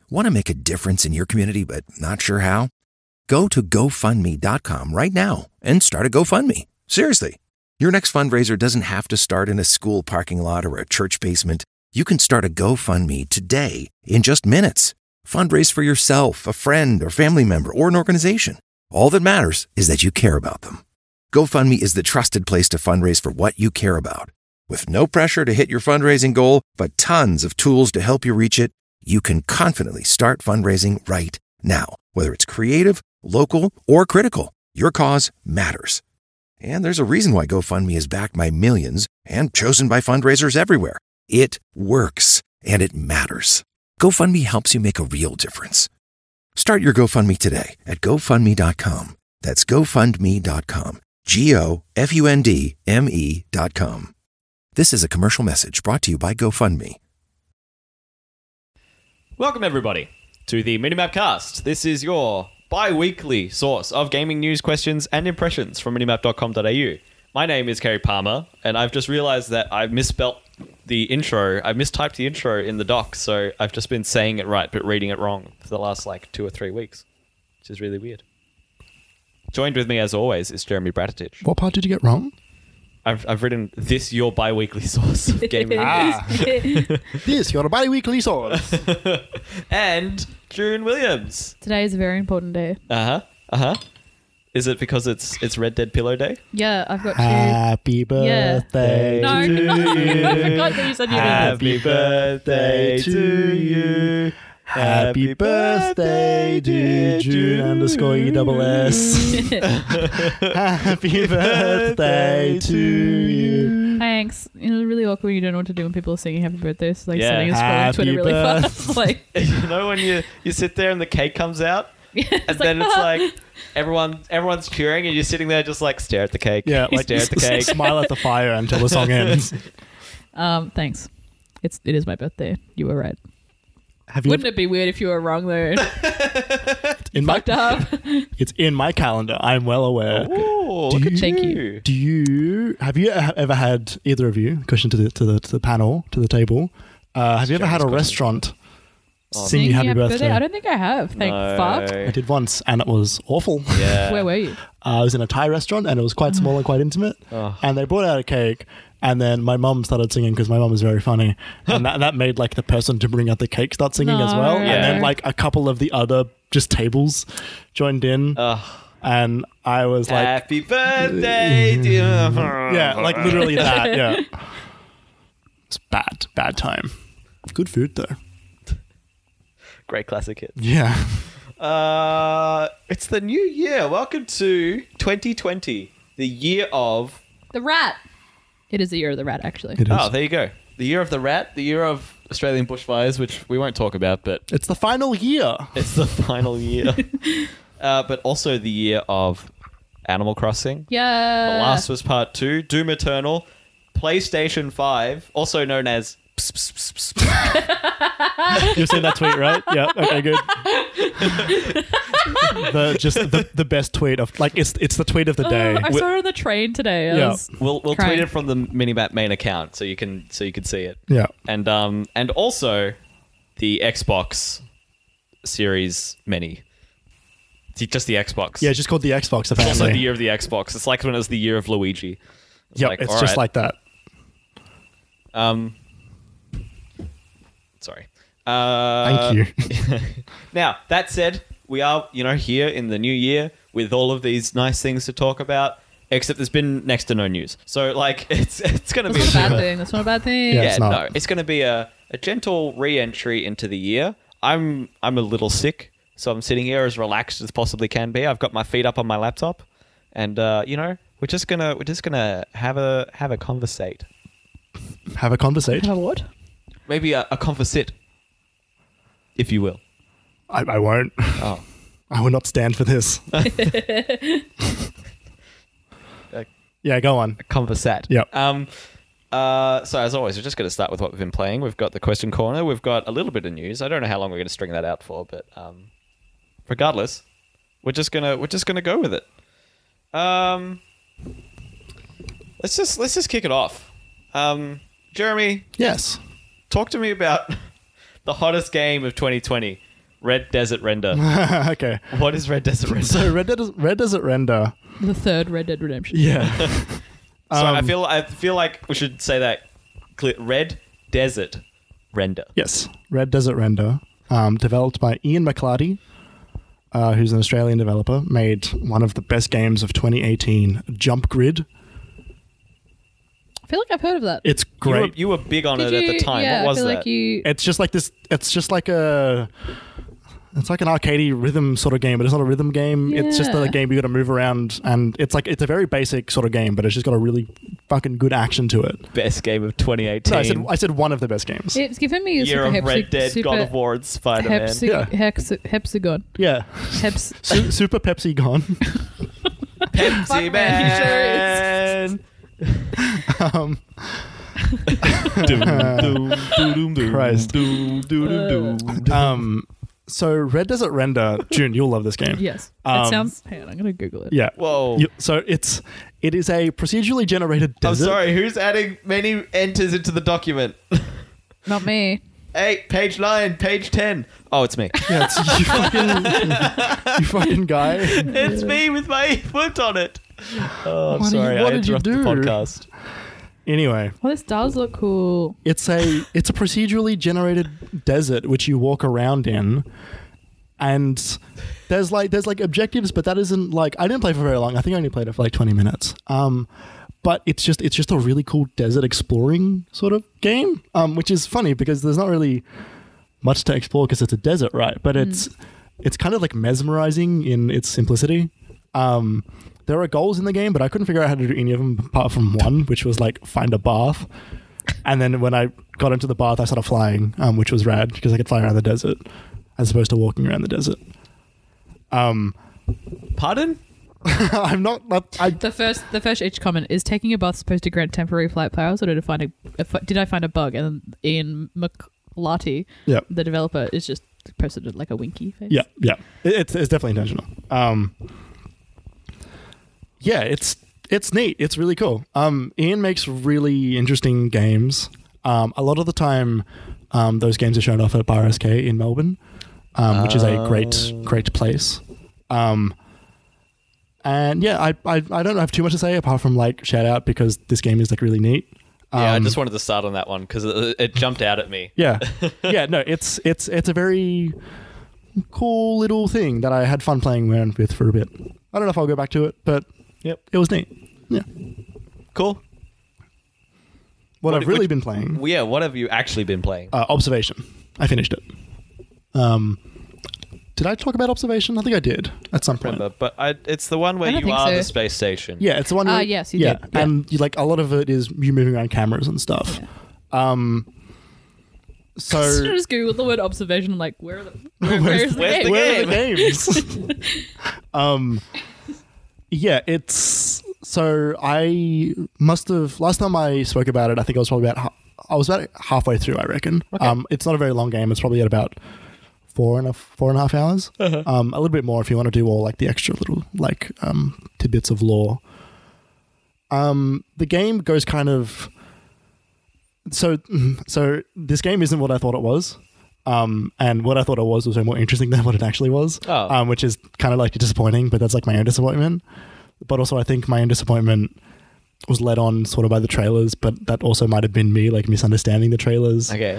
Want to make a difference in your community but not sure how? Go to GoFundMe.com right now and start a GoFundMe. Seriously. Your next fundraiser doesn't have to start in a school parking lot or a church basement. You can start a GoFundMe today in just minutes. Fundraise for yourself, a friend or family member, or an organization. All that matters is that you care about them. GoFundMe is the trusted place to fundraise for what you care about. With no pressure to hit your fundraising goal, but tons of tools to help you reach it, you can confidently start fundraising right now. Whether it's creative, local, or critical, your cause matters. And there's a reason why GoFundMe is backed by millions and chosen by fundraisers everywhere. It works, and it matters. GoFundMe helps you make a real difference. Start your GoFundMe today at GoFundMe.com. That's GoFundMe.com. GoFundMe.com. This is a commercial message brought to you by GoFundMe. Welcome, everybody, to the Minimap Cast. This is your bi-weekly source of gaming news, questions, and impressions from minimap.com.au. My name is Kerry Palmer, and I've just realized that I misspelt the intro. I mistyped the intro in the doc, so I've just been saying it right but reading it wrong for the last 2 or 3 weeks, which is really weird. Joined with me, as always, is Jeremy Bratitich. What part did you get wrong? I've written this your bi-weekly source of gaming news. This, your bi-weekly source. And June Williams. Today is a very important day. Is it because it's Red Dead Pillow Day? Yeah, I've got to... Happy birthday No, to no, you. I forgot that you said you did Happy birthday to you. Happy birthday, dear June _ESS. Happy birthday to you. Thanks. It's really awkward when you don't know what to do when people are singing happy birthday. So Yeah. sending a scroll on Happy Twitter really fast. You know when you sit there and the cake comes out? And then it's everyone's cheering and you're sitting there just stare at the cake. Yeah, stare at the cake. Smile at the fire until the song ends. Thanks. It is my birthday. You were right. Have you Wouldn't it be weird if you were wrong though? Fucked up. It's in my calendar. I'm well aware. Ooh, Do look at you- Thank Have you ever had, either of you, question to the panel, to the table, have you ever had a restaurant sing you happy birthday? I don't think I have. Thank fuck. I did once, and it was awful. Yeah. Where were you? I was in a Thai restaurant, and it was quite small and quite intimate. Oh. And they brought out a cake, and then my mum started singing because my mum is very funny, and that made the person to bring out the cake start singing as well. No. And then Yeah. a couple of the other just tables joined in, and I was like, Happy birthday, dear. yeah, literally that. Yeah, it's bad time. Good food though. Great classic hit. Yeah. It's the new year. Welcome to 2020, the year of... The rat. It is the year of the rat, actually. It is. Oh, there you go. The year of the rat, the year of Australian bushfires, which we won't talk about, but It's the final year. it's the final year. But also the year of Animal Crossing. Yeah. The Last was Part 2, Doom Eternal, PlayStation 5, also known as... You've seen that tweet, right? Yeah. Okay, good. the best tweet of it's the tweet of the day. I saw it on the train today. I Yeah. was We'll tweet crying. it from the Minimap main account so you can see it. Yeah. And also the Xbox Series Mini. Just the Xbox. Yeah, just called the Xbox It's also the apparently. year of the Xbox. It's like when it was the year of Luigi. Yep, like, it's all just right. like that. Sorry. Thank you. Now, that said, we are, here in the new year with all of these nice things to talk about, except there's been next to no news. So, it's going to be That's not a bad thing. That's not a bad thing. Yeah. it's not. It's going to be a gentle re-entry into the year. I'm a little sick, so I'm sitting here as relaxed as possibly can be. I've got my feet up on my laptop, and we're just gonna have a conversate. Have a conversation. Have a what? Maybe a conversate, if you will. I won't. Oh. I will not stand for this. Yeah, go on. Conversat. Yep. So as always, we're just going to start with what we've been playing. We've got the question corner. We've got a little bit of news. I don't know how long we're going to string that out for, but regardless, we're just gonna go with it. Let's just kick it off. Jeremy, Yes. talk to me about the hottest game of 2020. Red Desert Render. Okay. What is Red Desert Render? So Red Desert Render. The third Red Dead Redemption. Yeah. So I feel like we should say that clear. Red Desert Render. Yes. Red Desert Render. Developed by Ian McClarty, who's an Australian developer, made one of the best games of 2018, Jump Grid. I feel like I've heard of that. It's great. You were big on Did it at you- the time. Yeah, What was I feel that? like you. It's just like this. It's just like a. It's like an arcadey rhythm sort of game, but it's not a rhythm game. It's just a Yeah. game you got to move around, and it's a very basic sort of game, but it's just got a really fucking good action to it. Best game of 2018. No, I said one of the best games. It's given me a Year super of Red Dead, God of War, and Spider-Man. Hexagon. Yeah, Heps. Super Pepsi gone. Pepsi Fuck, man, Man. Christ. Christ. So Red Desert Render, June, you'll love this game. Yes. Um, It sounds. Hang on, I'm gonna Google it. Yeah. Whoa. So it is a procedurally generated I'm desert. sorry, who's adding many enters into the document? Not me. Hey, page 9, page 10. Oh, it's me. Yeah, it's you fucking guy. It's me with my foot on it. Oh, I'm What sorry, I did you interrupted the do? podcast. Anyway, Well, this does look cool. it's a procedurally generated desert which you walk around in, and there's like objectives, but that isn't like, I didn't play for very long. I think I only played it for like 20 minutes. But it's just a really cool desert exploring sort of game, which is funny because there's not really much to explore because it's a desert, right? But it's kind of like mesmerizing in its simplicity. There are goals in the game, but I couldn't figure out how to do any of them apart from one, which was like find a bath. And then when I got into the bath, I started flying, which was rad because I could fly around the desert as opposed to walking around the desert. Pardon? I'm not. The first H comment is taking a bath supposed to grant temporary flight powers, or did I find a bug? And then Ian McClarty, Yeah. the developer, is just posted like a winky face. Yeah. It's definitely intentional. Yeah, it's neat. It's really cool. Ian makes really interesting games. A lot of the time, those games are shown off at Bar SK in Melbourne, which is a great place. And yeah, I don't have too much to say apart from like shout out because this game is like really neat. Yeah, I just wanted to start on that one because it jumped out at me. Yeah, no, it's a very cool little thing that I had fun playing around with for a bit. I don't know if I'll go back to it, but Yep. it was neat. Yeah. Cool. What I've really which- been playing, Yeah, what have you actually been playing? Observation. I finished it. Did I talk about Observation? I think I did at some point. Remember, but it's the one where I don't you think are so. the space station. Yeah, it's the one. Where, yes, you did. Yeah. And you, like a lot of it is you moving around cameras and stuff. Yeah. So I just Googled the word observation. I'm like, where is the where's game? the where are the games? Yeah, it's so I must have last time I spoke about it. I think I was probably about halfway through. I reckon. Okay. It's not a very long game. It's probably at about 4.5 hours. Uh-huh. A little bit more if you want to do all like the extra little like tidbits of lore. The game goes kind of so this game isn't what I thought it was. And what I thought it was way more interesting than what it actually was. Oh. Which is kind of like disappointing, but that's like my own disappointment. But also I think my own disappointment was led on sort of by the trailers, but that also might have been me like misunderstanding the trailers. Okay.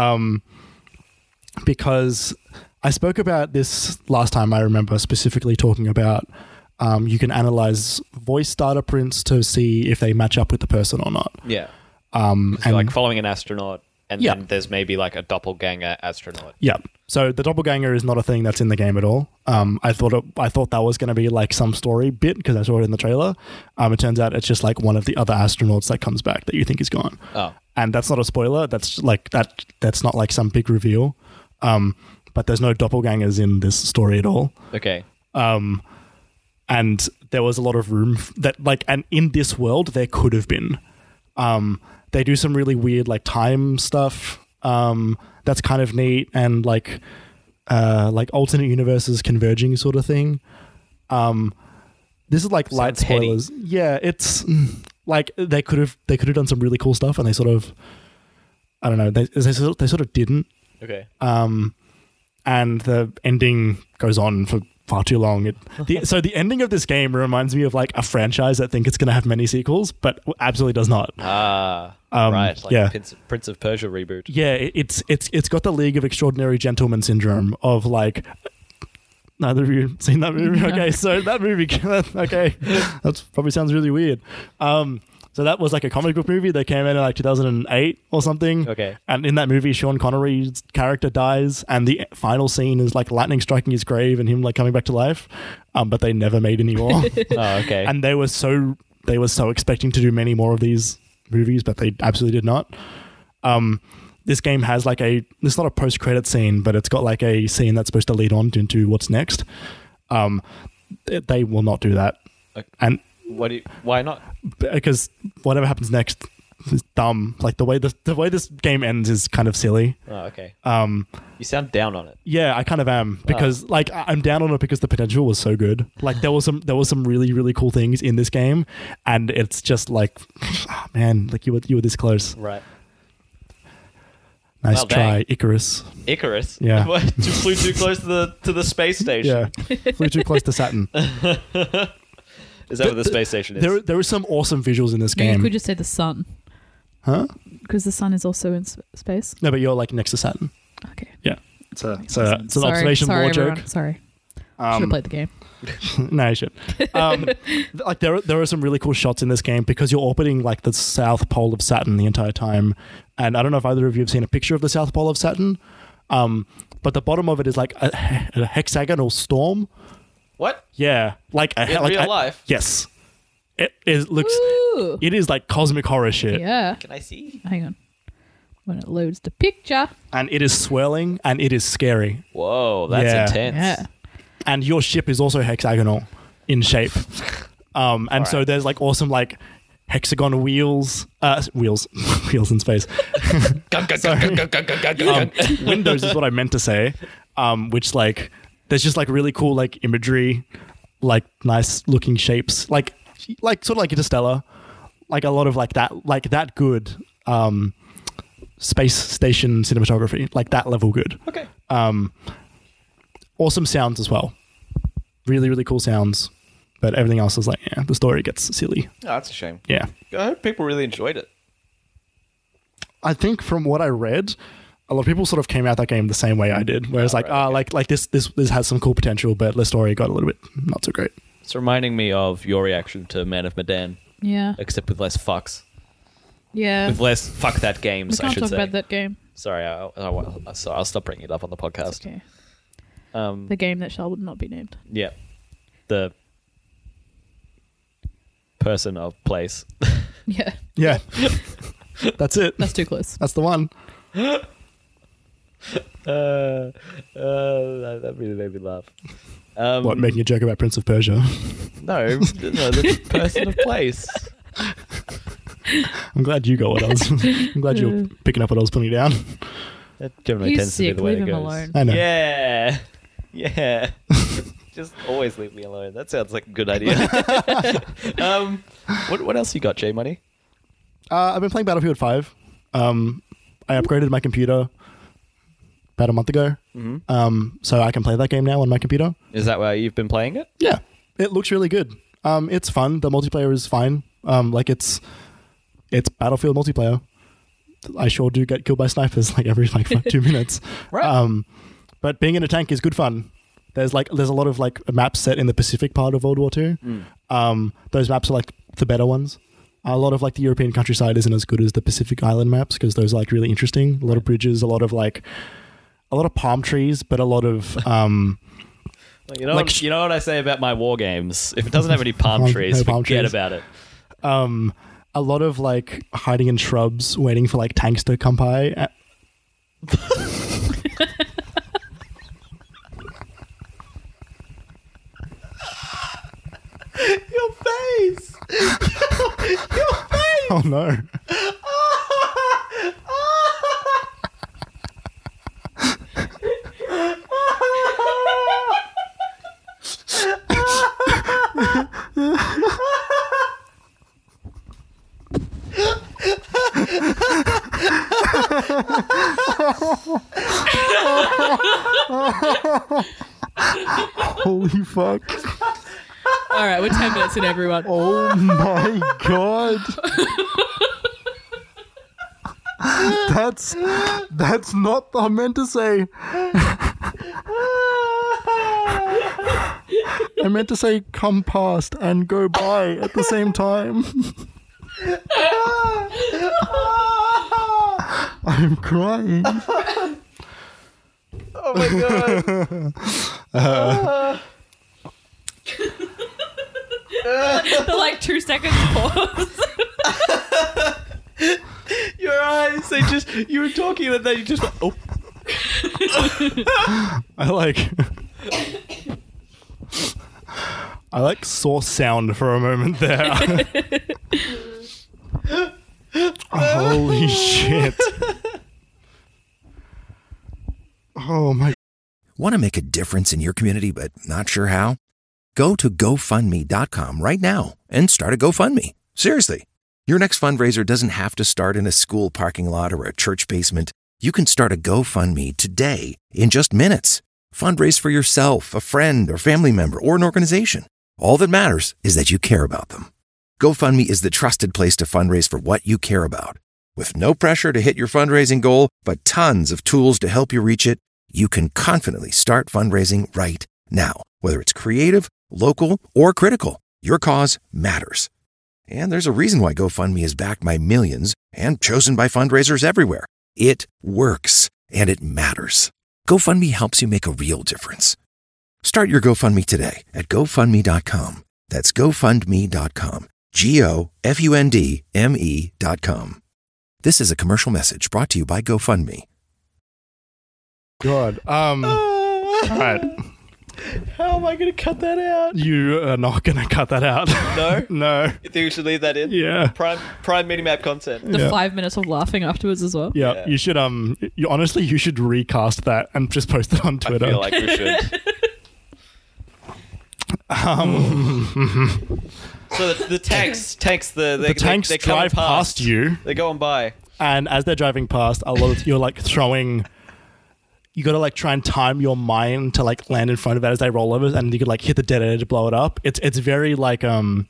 Because I spoke about this last time, I remember specifically talking about you can analyze voice data prints to see if they match up with the person or not. Yeah. And You're like following an astronaut, and Yeah. then there's maybe like a doppelganger astronaut. yeah, so the doppelganger is not a thing that's in the game at all. I thought that was going to be like some story bit because I saw it in the trailer. It turns out it's just like one of the other astronauts that comes back that you think is gone. Oh. And that's not a spoiler. That's like that's not like some big reveal. But there's no doppelgangers in this story at all. Okay. And there was a lot of room that like, and in this world there could have been. They do some really weird like time stuff. That's kind of neat and like alternate universes converging sort of thing. This is like light Sounds heady. spoilers. Yeah, it's like they could have done some really cool stuff and they sort of, I don't know, they sort of didn't. Okay. and the ending goes on for far too long. So the ending of this game reminds me of like a franchise that think it's going to have many sequels, but absolutely does not. Right. Like yeah. Prince of Persia reboot. Yeah, it's got the League of Extraordinary Gentlemen syndrome of like. Neither of you seen that movie? No. Okay, so that movie. Okay, that probably sounds really weird. So that was like a comic book movie that came in like 2008 or something. Okay. And in that movie, Sean Connery's character dies, and the final scene is like lightning striking his grave and him like coming back to life. But they never made any more. Oh, okay. And they were so expecting to do many more of these movies, but they absolutely did not. This game has like it's not a post-credit scene, but it's got like a scene that's supposed to lead on into what's next. They will not do that. Okay. And why not? because whatever happens next is dumb. Like the way this game ends is kind of silly. Oh, okay. You sound down on it. Yeah, I kind of am because like I'm down on it because the potential was so good. Like there was some really really cool things in this game, and it's just like, oh, man, like you were this close. Right. Nice Well, try, dang. Icarus. Icarus. Yeah. What? Flew too close to the space station. Yeah, flew too close to Saturn. Is that what the space station is? There are some awesome visuals in this Maybe you game. could just say the sun, Huh? because the sun is also in space. No, but you're like next to Saturn. Okay. Yeah. It's an Sorry, observation sorry, law everyone. joke. Sorry. Should have played the game. No, you should. Like there are some really cool shots in this game because you're orbiting like the south pole of Saturn the entire time, and I don't know if either of you have seen a picture of the south pole of Saturn, but the bottom of it is like a hexagonal storm. What? Yeah, like In real life? Yes, it looks. Ooh. It is like cosmic horror shit, Yeah. Can I see? Hang on. When it loads the picture. and it is swirling and it is scary. Whoa, that's Yeah. intense. Yeah. And your ship is also hexagonal in shape. And so right. there's like awesome like hexagon wheels wheels in space. Windows is what I meant to say. Which like there's just like really cool like imagery, like nice looking shapes, like sort of like Interstellar, like a lot of like that good space station cinematography, like that level good. Okay. Awesome sounds as well. Really, really cool sounds. But everything else is like, yeah, the story gets silly. Oh, that's a shame. Yeah. I hope people really enjoyed it. I think from what I read, a lot of people sort of came out that game the same way I did. Whereas like this has some cool potential, but the story got a little bit not so great. It's reminding me of your reaction to Man of Medan, Yeah. except with less fucks. Yeah. With less fuck that We games, I can't should talk say. about that game. Sorry, I'll stop bringing it up on the podcast. It's okay. The game that shall not be named. Yeah. The person of place. Yeah. Yeah. That's it. That's too close. That's the one. That really made me laugh. What, making a joke about Prince of Persia? No, the person of place. I'm glad you got what I was. I'm glad you're picking up what I was putting down. That generally He's tends to be sick. the way Leave it him goes. alone. I know. Yeah. Yeah. Just always leave me alone. That sounds like a good idea. What else you got, J Money? I've been playing Battlefield 5. I upgraded my computer about a month ago. Mm-hmm. So I can play that game now on my computer. Is that why you've been playing it? Yeah. It looks really good. It's fun. The multiplayer is fine. Like it's Battlefield multiplayer. I sure do get killed by snipers like every 2 minutes. Right. But being in a tank is good fun. There's a lot of like maps set in the Pacific part of World War II. Those maps are like the better ones. A lot of like the European countryside isn't as good as the Pacific Island maps because those are like really interesting. A lot of bridges, a lot of palm trees, but a lot of You know what I say about my war games? If it doesn't have any palm No trees, palm forget trees. about it. a lot of like hiding in shrubs, waiting for like tanks to come by. Your face! Your face! Oh no! Holy fuck. All right, we're 10 minutes in, everyone. Oh my god. That's not what I meant to say. I meant to say come past and go by at the same time. I'm crying. Oh my god. The like 2 seconds pause. Your eyes, you were talking and then you just went, oh. I like saw sound for a moment there. Holy shit. Oh my. Want to make a difference in your community but not sure how? Go to GoFundMe.com right now and start a GoFundMe. Seriously. Your next fundraiser doesn't have to start in a school parking lot or a church basement. You can start a GoFundMe today in just minutes. Fundraise for yourself, a friend or family member, or an organization. All that matters is that you care about them. GoFundMe is the trusted place to fundraise for what you care about. With no pressure to hit your fundraising goal, but tons of tools to help you reach it, you can confidently start fundraising right now. Whether it's creative, local, or critical, your cause matters. And there's a reason why GoFundMe is backed by millions and chosen by fundraisers everywhere. It works, and it matters. GoFundMe helps you make a real difference. Start your GoFundMe today at GoFundMe.com. That's GoFundMe.com. GoFundMe.com. This is a commercial message brought to you by GoFundMe. God. Alright. How am I going to cut that out? You are not going to cut that out. No? No. You think we should leave that in? Yeah. Prime minimap content. The Yeah. 5 minutes of laughing afterwards as well. Yeah, Yeah. you should honestly you should recast that and just post it on Twitter. I feel like we should. So the tanks, the tanks they're drive coming past you, They're going by. and as they're driving past, a lot of you're like throwing. You got to like try and time your mine to like land in front of it as they roll over, and you could like hit the dead end to blow it up. It's very like I don't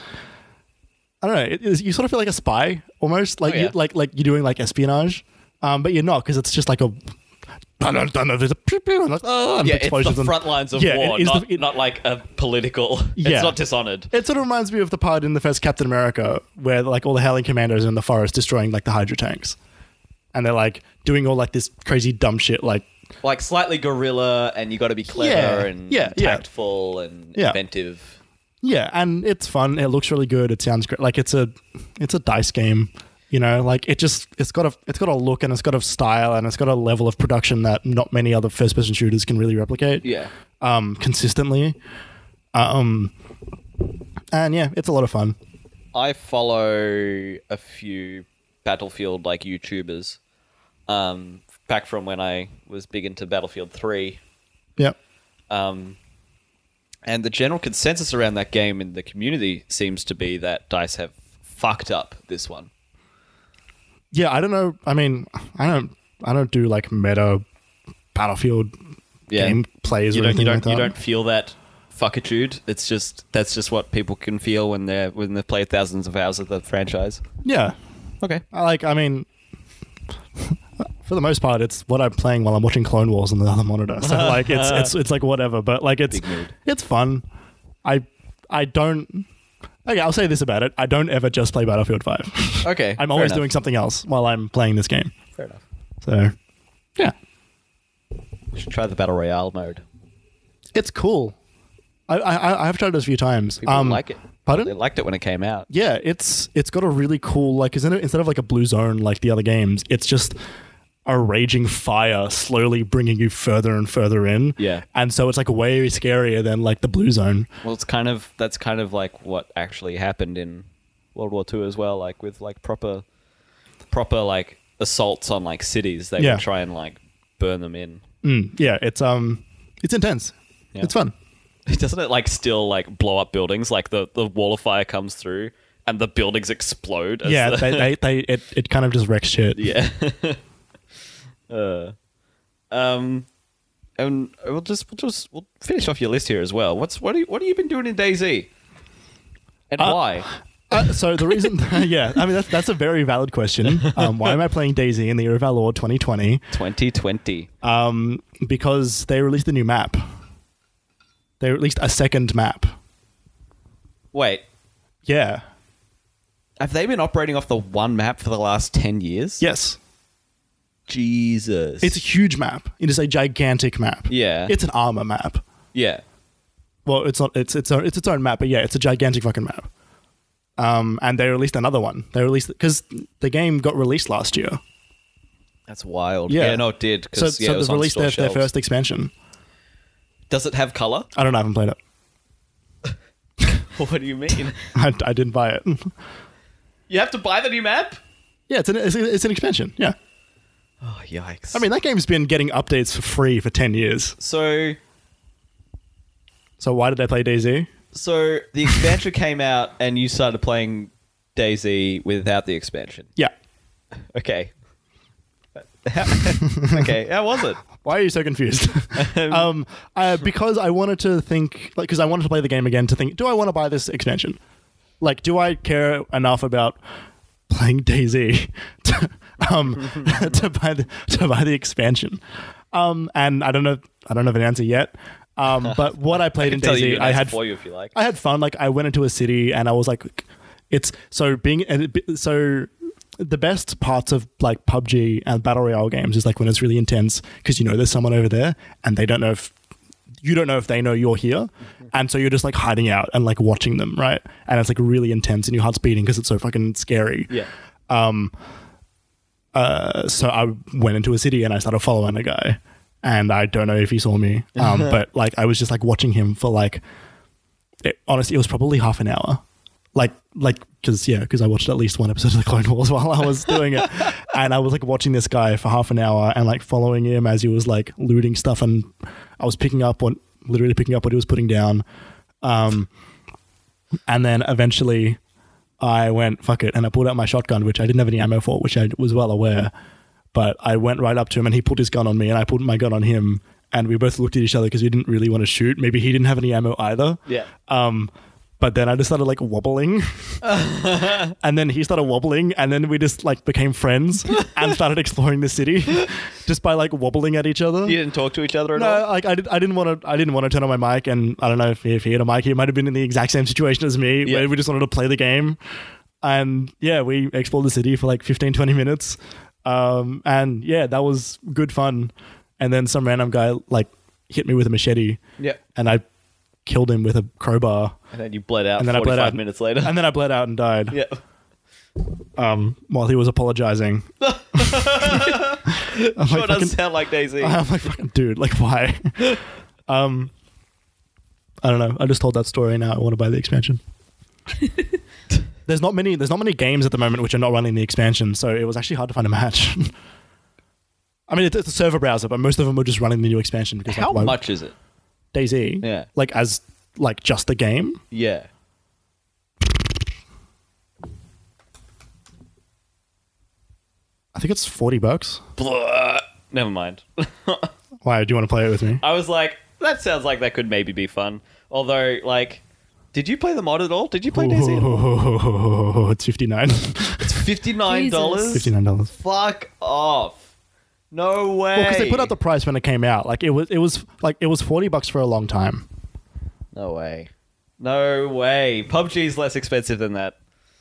know. You sort of feel like a spy almost, like Oh, yeah. you're doing like espionage, but you're not, because it's just like a. There's a pew pew and Yeah, it's explosions the and- front lines of Yeah, war, it is not like a political. Yeah. It's not Dishonored. It sort of reminds me of the part in the first Captain America where like all the hailing commandos are in the forest destroying like the Hydra tanks, and they're like doing all like this crazy dumb shit like. Like slightly guerrilla, and you got to be clever and tactful and Yeah. inventive. Yeah, and it's fun. It looks really good. It sounds great. Like it's a dice game, you know. Like it's got a look, and it's got a style, and it's got a level of production that not many other first person shooters can really replicate. Yeah. Consistently. And yeah, it's a lot of fun. I follow a few Battlefield like YouTubers. Back from when I was big into Battlefield 3. Yep. And the general consensus around that game in the community seems to be that DICE have fucked up this one. Yeah, I don't know. I mean, I don't do like meta Battlefield game plays or anything like that. You don't feel that fuckitude. It's just that's just what people can feel when they've played thousands of hours of the franchise. Yeah. Okay. I mean, for the most part, it's what I'm playing while I'm watching Clone Wars on the other monitor. So like, it's like whatever. But like, it's fun. I don't. Okay, I'll say this about it. I don't ever just play Battlefield 5. Okay. I'm always doing something else while I'm playing this game. Fair enough. So, yeah, You should try the Battle Royale mode. it's cool. I've tried it a few times. People like it. Pardon? They liked it when it came out. Yeah, it's got a really cool, like, instead of like a blue zone like the other games, it's just a raging fire slowly bringing you further and further in. Yeah. And so it's like way scarier than like the blue zone. Well, that's kind of like what actually happened in World War II as well, like with like proper like assaults on like cities. They would try and like burn them in. Yeah, it's intense. Yeah. It's fun. Doesn't it like still like blow up buildings? Like the wall of fire comes through and the buildings explode. As Yeah, the- it kind of just wrecks shit. yeah. And we'll finish off your list here as well. What have you been doing in DayZ? And why? So the reason, yeah, I mean that's a very valid question. Why am I playing DayZ in the year of our Lord 2020? 2020. Because they released a new map. They released a second map. Wait, Yeah. have they been operating off the one map for the last 10 years? Yes. Jesus. It's a huge map. It is a gigantic map. Yeah. It's an armor map. Yeah. Well, it's not. It's its own map, but yeah, it's a gigantic fucking map. And they released another one. They released because the game got released last year. That's wild. Yeah. Yeah, no, it did. So It was they've on released store their shelves. first expansion. Does it have color? I don't know. I haven't played it. What do you mean? I didn't buy it. You have to buy the new map? Yeah, it's an expansion. Yeah. Oh, yikes. I mean, that game's been getting updates for free for 10 years. So So why did I play DayZ? the expansion came out and you started playing DayZ without the expansion. Yeah. Okay. Okay, how was it? Why are you so confused? Because I wanted to think, like, because I wanted to play the game again to think, do I want to buy this expansion? Like, do I care enough about playing DayZ to buy the expansion? And I don't know an answer yet. But what I played in Tell you DayZ, an I answer had for you if you like. I had fun. Like, I went into a city and I was like, it's so the best parts of like PUBG and battle royale games is like when it's really intense because you know there's someone over there and they don't know if they know you're here, and so you're just like hiding out and like watching them, right? And it's like really intense and your heart's beating because it's so fucking scary. Yeah. So I went into a city and I started following a guy, and I don't know if he saw me, but like I was just like watching him for like, honestly, it was probably half an hour. Like, because I watched at least one episode of the Clone Wars while I was doing it, and I was like watching this guy for half an hour and like following him as he was like looting stuff, and I was literally picking up what he was putting down, and then eventually I went fuck it, and I pulled out my shotgun, which I didn't have any ammo for, which I was well aware, but I went right up to him and he pulled his gun on me and I pulled my gun on him, and we both looked at each other because we didn't really want to shoot. Maybe he didn't have any ammo either. Yeah. But then I just started like wobbling and then he started wobbling, and then we just like became friends and started exploring the city just by like wobbling at each other. You didn't talk to each other at all? No, like I didn't want to turn on my mic, and I don't know if he had a mic, he might have been in the exact same situation as me, Yeah. where we just wanted to play the game. And yeah, we explored the city for like 15-20 minutes. And yeah, that was good fun. And then some random guy like hit me with a machete. Yeah. And I killed him with a crowbar. And then you bled out And then I 45 bled out minutes later. And then I bled out and died. Yeah. While he was apologizing. Sure does sound like DayZ. I'm like, fucking dude, like why? I don't know. I just told that story, now I want to buy the expansion. There's not many games at the moment which are not running the expansion, so it was actually hard to find a match. I mean, it's a server browser, but most of them were just running the new expansion because How like, much is it? DayZ? Yeah. Like as like just the game? Yeah. I think it's $40. Blah. Never mind. Why do you want to play it with me? I was like, that sounds like that could maybe be fun. Although, like, did you play the mod at all? Did you play DayZ at all? It's $59. It's $59? $59. Fuck off. No way. Well, because they put out the price when it came out. Like it was $40 for a long time. No way. No way. PUBG is less expensive than that.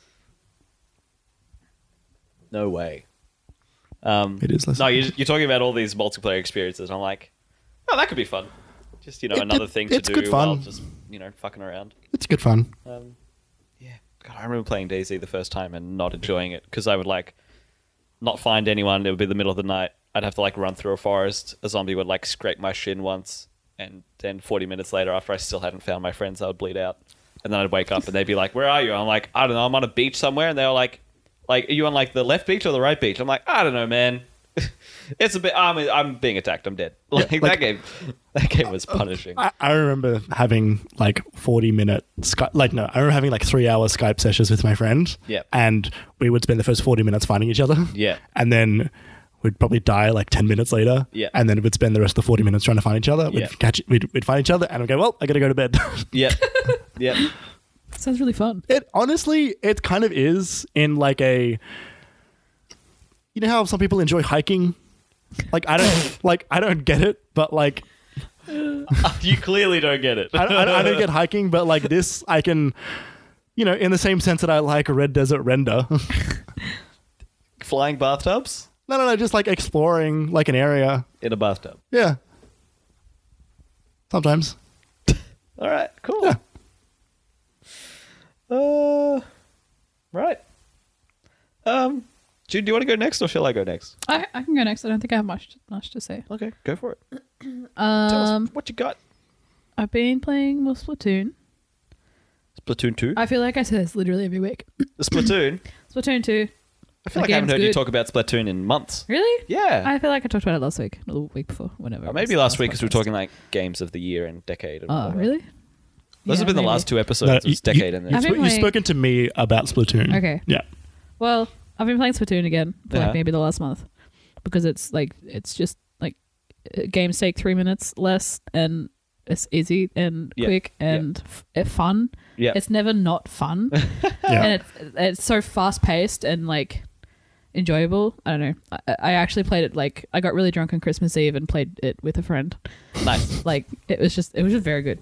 No way. It is less. No, you're talking about all these multiplayer experiences. And I'm like, oh, that could be fun. Just, another thing to it's do good fun. while just, fucking around. It's good fun. Yeah. God, I remember playing DayZ the first time and not enjoying it because I would, like, not find anyone. It would be the middle of the night. I'd have to, like, run through a forest. A zombie would, like, scrape my shin once. And then 40 minutes later, after I still hadn't found my friends, I would bleed out. And then I'd wake up and they'd be like, where are you? I'm like, I don't know. I'm on a beach somewhere. And they were like, are you on, like, the left beach or the right beach? I'm like, I don't know, man. It's a bit. I'm being attacked. I'm dead. Like, that game was punishing. I remember having like 40-minute Skype. Like no, I remember having like 3-hour Skype sessions with my friend. Yeah. And we would spend the first 40 minutes fighting each other. Yeah. And then we'd probably die like 10 minutes later. Yeah. And then we'd spend the rest of the 40 minutes trying to find each other. Yeah. We'd find each other and we'd go, well, I got to go to bed. Yep. Yep. Sounds really fun. It honestly, it kind of is in like a, you know how some people enjoy hiking? Like I don't get it, but like You clearly don't get it. I don't get hiking, but like this, I can, in the same sense that I like Red Desert Render. Flying bathtubs No, just like exploring like an area. in a bathtub. Yeah. Sometimes. All right, cool. Yeah. Right. Jude, do you want to go next, or shall I go next? I can go next. I don't think I have much to say. Okay, go for it. Tell us what you got. I've been playing more Splatoon. Splatoon 2. I feel like I say this literally every week. Splatoon. Splatoon 2. I feel like I haven't heard you talk about Splatoon in months. Really? Yeah. I feel like I talked about it last week, or the week before, whenever. Or maybe last week because we were talking like games of the year and decade. And Oh, whatever. really? Those have been the last two episodes. No, It was decade and then. I've been You've playing- spoken to me about Splatoon. Okay. Yeah. Well, I've been playing Splatoon again for Uh-huh. like maybe the last month because it's just like games take 3 minutes less and it's easy and Yeah. quick and fun. Yeah. It's never not fun, Yeah. and it's so fast paced and like enjoyable. I don't know. I actually played it like I got really drunk on Christmas Eve and played it with a friend. Nice. Like it was just very good.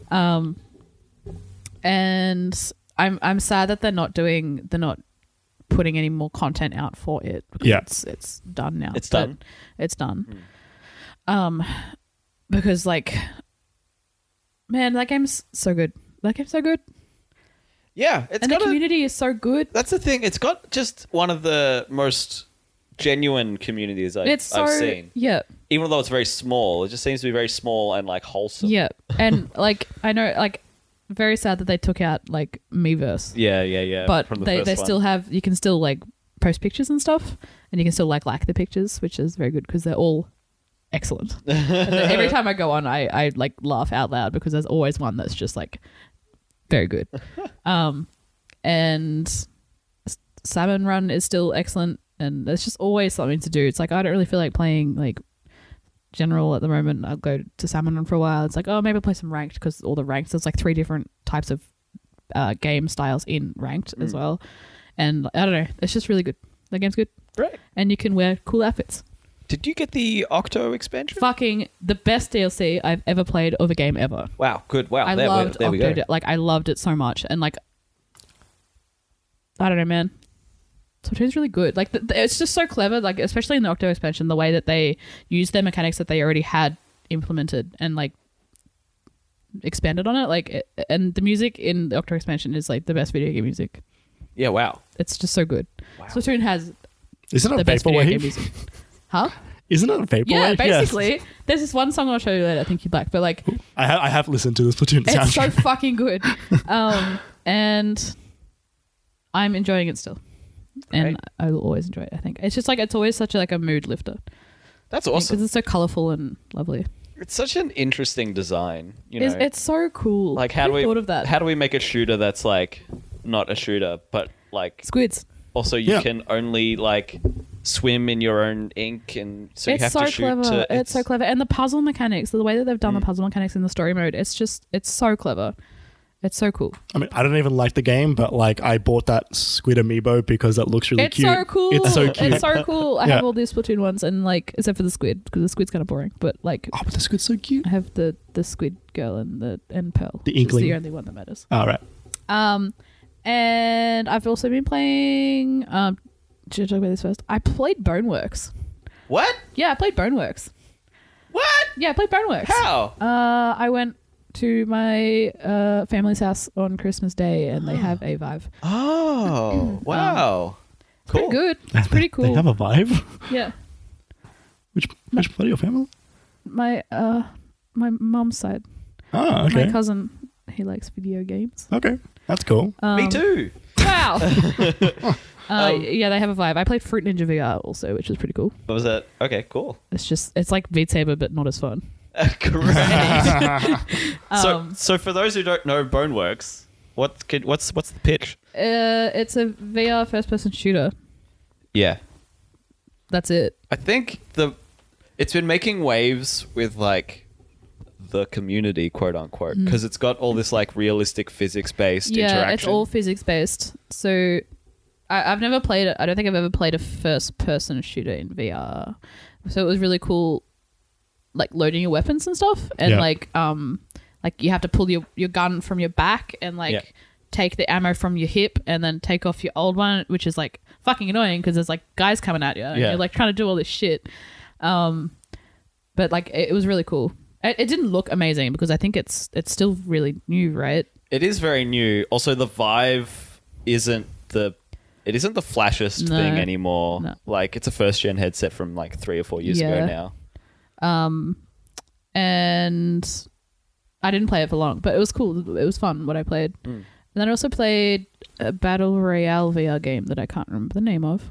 And I'm sad that they're not putting any more content out for it because Yeah. it's done now. It's But done? It's done. Because like, man, that game's so good. Yeah, it's And the got community is so good. That's the thing. It's got just one of the most genuine communities I've seen. Yeah. Even though it's very small, it just seems to be very small and like wholesome. Yeah. And like I know like very sad that they took out like Miiverse. Yeah. But from the they first still one. have you can still like post pictures and stuff and you can still like the pictures, which is very good because they're all excellent. And then every time I go on I like laugh out loud because there's always one that's just like very good. And Salmon Run is still excellent and there's just always something to do. It's like I don't really feel like playing like general at the moment. I'll go to Salmon Run for a while. It's like, oh, maybe I'll play some ranked because all the ranked, there's like 3 different types of game styles in ranked as well. And I don't know, it's just really good. The game's good. Right. And you can wear cool outfits. Did you get the Octo expansion? Fucking the best DLC I've ever played of a game ever. Wow, good. Wow, I there loved we go. Octo. Like I loved it so much, and like I don't know, man. Splatoon's really good. Like it's just so clever. Like especially in the Octo expansion, the way that they use their mechanics that they already had implemented and like expanded on it. Like and the music in the Octo expansion is like the best video game music. Yeah, wow. It's just so good. Wow. Splatoon has Isn't the it best video game Vaporwave? music. Huh? Isn't it Vaporwave? Yeah, Yes. basically. There's this one song I'll show you later. I think you'd like, but like I have listened to the Splatoon it's so soundtrack. fucking good. And I'm enjoying it still. And Great. I will always enjoy it, I think. It's just like, it's always such a mood lifter. That's Because awesome. it's so colourful and lovely. It's such an interesting design. You know, It's so cool. like how Who do we thought of that? How do we make a shooter that's like not a shooter, but like Squids. also you Yeah. can only like swim in your own ink, and so you It's have so to shoot. clever. It's so clever. And the puzzle mechanics, the way that they've done Mm. the puzzle mechanics in the story mode, it's so clever. It's so cool. I mean, I don't even like the game, but like I bought that Squid Amiibo because it looks really It's cute. so cool. It's so cute. It's so cool. I Yeah. have all these Splatoon ones, and like, except for the squid, because the squid's kind of boring. But like, Oh, but the Squid's so cute. I have the squid girl and Pearl. The which is Inkling. the only one that matters. All right. And I've also been playing. Should I talk about this first? I played Boneworks. What? Yeah, I played Boneworks. What? Yeah, I played Boneworks. How? I went to my family's house on Christmas Day, and they have a Vive. Oh, wow. Pretty good. It's pretty They cool. have a Vive. Yeah, Which part of your family? my mom's side. Oh, okay. My cousin, he likes video games. Okay, that's cool. Me too. Wow. Yeah, they have a Vive. I played Fruit Ninja VR also, which was pretty cool. What was that? Okay, cool. It's like Beat Saber, but not as fun. Great. Um, so for those who don't know Boneworks, what's the pitch? It's a VR first-person shooter. Yeah. that's it. I think it's been making waves with like the community, quote unquote, because it's got all this like realistic physics based interaction. Yeah, it's all physics based. So I've never played it. I don't think I've ever played a first person shooter in VR. So it was really cool, like loading your weapons and stuff, and like you have to pull your gun from your back and like take the ammo from your hip and then take off your old one, which is like fucking annoying because there's like guys coming at you and you're like trying to do all this shit. But like it was really cool. It didn't look amazing because I think it's still really new, right? It is very new. Also, the Vive isn't the flashiest thing anymore. No. Like it's a first gen headset from like 3 or 4 years ago now. And I didn't play it for long, but it was cool. It was fun what I played. And then I also played a Battle Royale VR game that I can't remember the name of.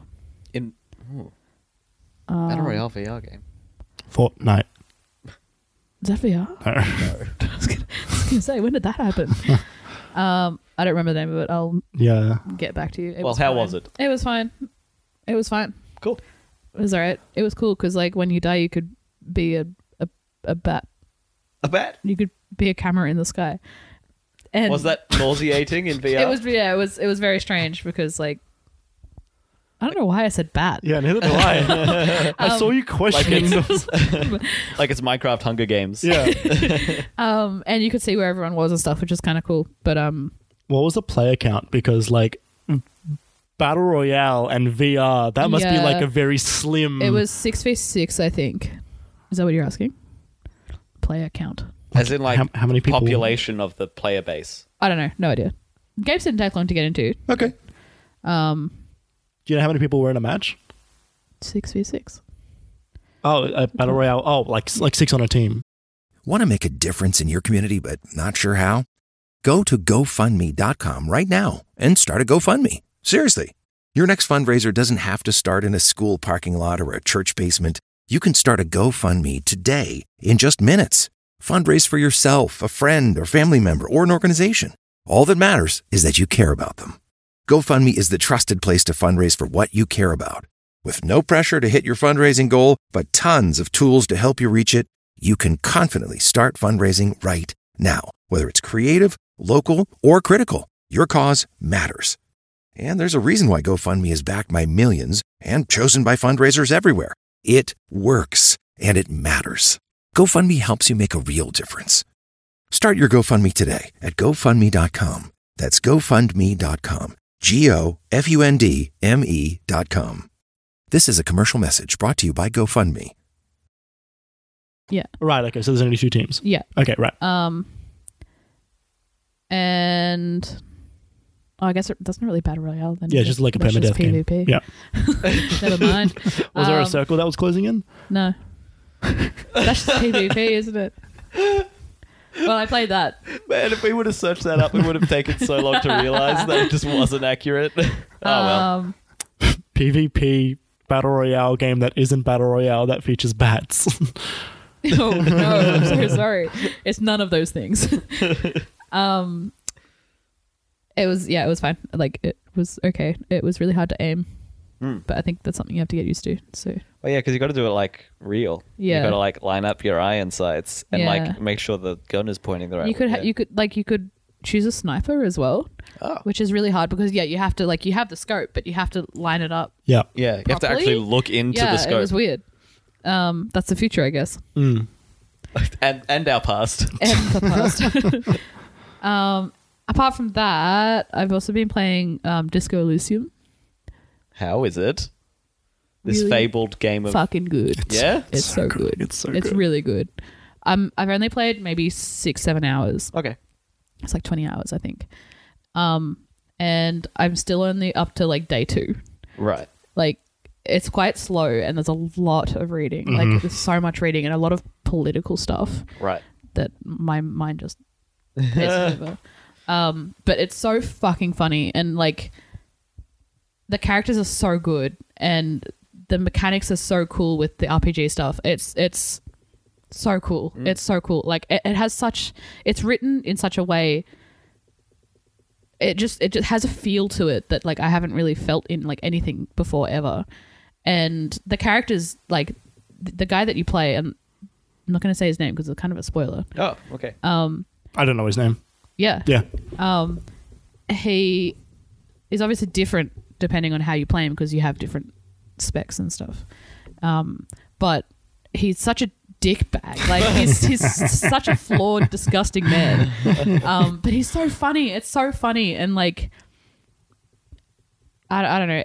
Battle Royale VR game. Fortnite. Is that VR? No. I was gonna say, when did that happen? I don't remember the name of it. I'll get back to you. How was it? It was fine. It was fine. Cool. It was alright. It was cool because like when you die, you could be a bat. A bat? You could be a camera in the sky. And was that nauseating in VR? It was very strange because like I don't know why I said bat. Yeah, neither do I. I saw you questioning like it's Minecraft Hunger Games. Yeah. And you could see where everyone was and stuff, which is kind of cool. But what was the player count? Because like Battle Royale and VR, that must be like a very slim. It was 6v6, I think. Is that what you're asking? Player count. As in like how many people? Population of the player base. I don't know. No idea. Games didn't take long to get into. Okay. Do you know how many people were in a match? 6v6. Oh, Battle Royale. Oh, like 6 on a team. Want to make a difference in your community but not sure how? Go to GoFundMe.com right now and start a GoFundMe. Seriously. Your next fundraiser doesn't have to start in a school parking lot or a church basement. You can start a GoFundMe today in just minutes. Fundraise for yourself, a friend, or family member, or an organization. All that matters is that you care about them. GoFundMe is the trusted place to fundraise for what you care about. With no pressure to hit your fundraising goal, but tons of tools to help you reach it, you can confidently start fundraising right now. Whether it's creative, local, or critical, your cause matters. And there's a reason why GoFundMe is backed by millions and chosen by fundraisers everywhere. It works, and it matters. GoFundMe helps you make a real difference. Start your GoFundMe today at GoFundMe.com. That's GoFundMe.com. GoFundMe.com. This is a commercial message brought to you by GoFundMe. Yeah. Right, okay, so there's only 2 teams. Yeah. Okay, right. And I guess that's not really Battle Royale then. Yeah, just like a permadeath game. PvP. Yeah. Never mind. Was there a circle that was closing in? No. That's just PvP, isn't it? Well, I played that. Man, if we would have searched that up, it would have taken so long to realize that it just wasn't accurate. Oh, well. PvP Battle Royale game that isn't Battle Royale that features bats. Oh, no, I'm so sorry. It's none of those things. It was fine. Like, it was okay. It was really hard to aim. But I think that's something you have to get used to. So. Well, yeah, because you got to do it like real. Yeah. You got to like line up your iron sights and like make sure the gun is pointing the right way. You could choose a sniper as well, which is really hard because you have to you have the scope, but you have to line it up. Yeah. Yeah, you have to actually look into the scope. It was weird. That's the future, I guess. And our past. And the past. Apart from that, I've also been playing Disco Elysium. How is it? This Really fabled game of fucking good. Yeah? It's so good. It's so It's good. really good. I've only played maybe 6-7 hours. Okay. It's like 20 hours, I think. And I'm still only up to like day 2. Right. Like, it's quite slow and there's a lot of reading. Like, there's so much reading and a lot of political stuff Right. that my mind just pastes over. But it's so fucking funny and like the characters are so good and the mechanics are so cool with the RPG stuff. It's so cool. It's so cool. Like it has such, it's written in such a way. It just has a feel to it that like I haven't really felt in like anything before ever. and the characters, like the guy that you play, and I'm not going to say his name because it's kind of a spoiler. Oh, okay. I don't know his name. Yeah. Yeah. He is obviously different depending on how you play him because you have different specs and stuff. But he's such a dick bag. Like he's such a flawed, disgusting man. But he's so funny. It's so funny, and like I don't know.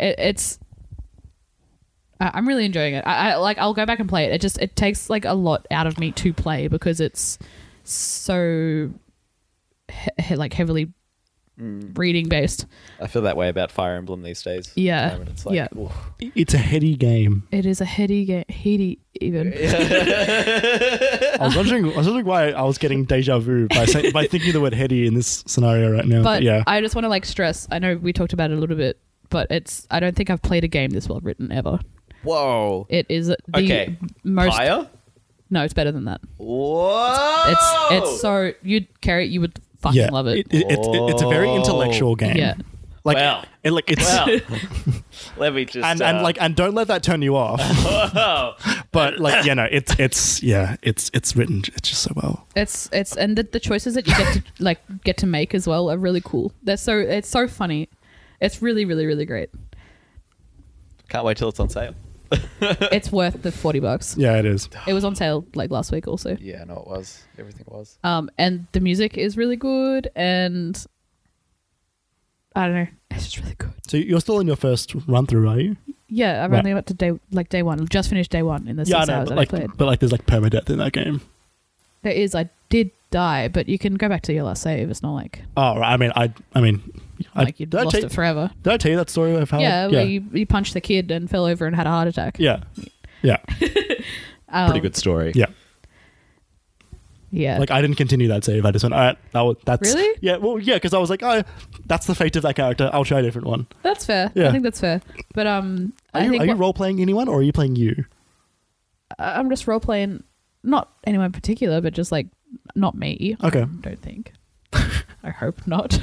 I'm really enjoying it. I'll go back and play it. It takes like a lot out of me to play because it's so like heavily reading based. I feel that way about Fire Emblem these days. Yeah. It's like, Yeah. oof. It's a heady game. It is a heady game. Heady even. I was wondering why I was getting deja vu by thinking the word heady in this scenario right now. But yeah. I just want to like stress. I know we talked about it a little bit, but I don't think I've played a game this well written ever. Whoa. It is the Okay. most. Pyre? No, it's better than that. Whoa. It's so Carrie, you would fucking love it. It's a very intellectual game. Yeah. Like, Wow. it's Well, let me just and don't let that turn you off. whoa. But like, it's written just so well. It's and the choices that you get to make as well are really cool. It's so funny. It's really, really, really great. Can't wait till it's on sale. It's worth the $40. Yeah, it is. It was on sale like last week also. Yeah, no, it was. Everything was. And the music is really good, and I don't know, it's just really good. So you're still in your first run through, are you? Yeah, I've Right. only got to day one. Just finished day one in the 6 Yeah, I know, hours but that I played. there's like permadeath in that game. There is. I did die, but you can go back to your last save. It's not like Oh, right. I mean, you'd did I lost tell- it forever. Did I tell you that story of how? Yeah, where you punched the kid and fell over and had a heart attack. Yeah. Yeah. Pretty good story. Yeah. Yeah. Like I didn't continue that save. I just went, all right, that's Really? Yeah. Well, yeah, because I was like, oh, that's the fate of that character. I'll try a different one. That's fair. Yeah. I think that's fair. But Are I you, think are you role playing anyone or are you playing you? I'm just role playing, not anyone in particular, but just like not me. Okay. I don't think. I hope not.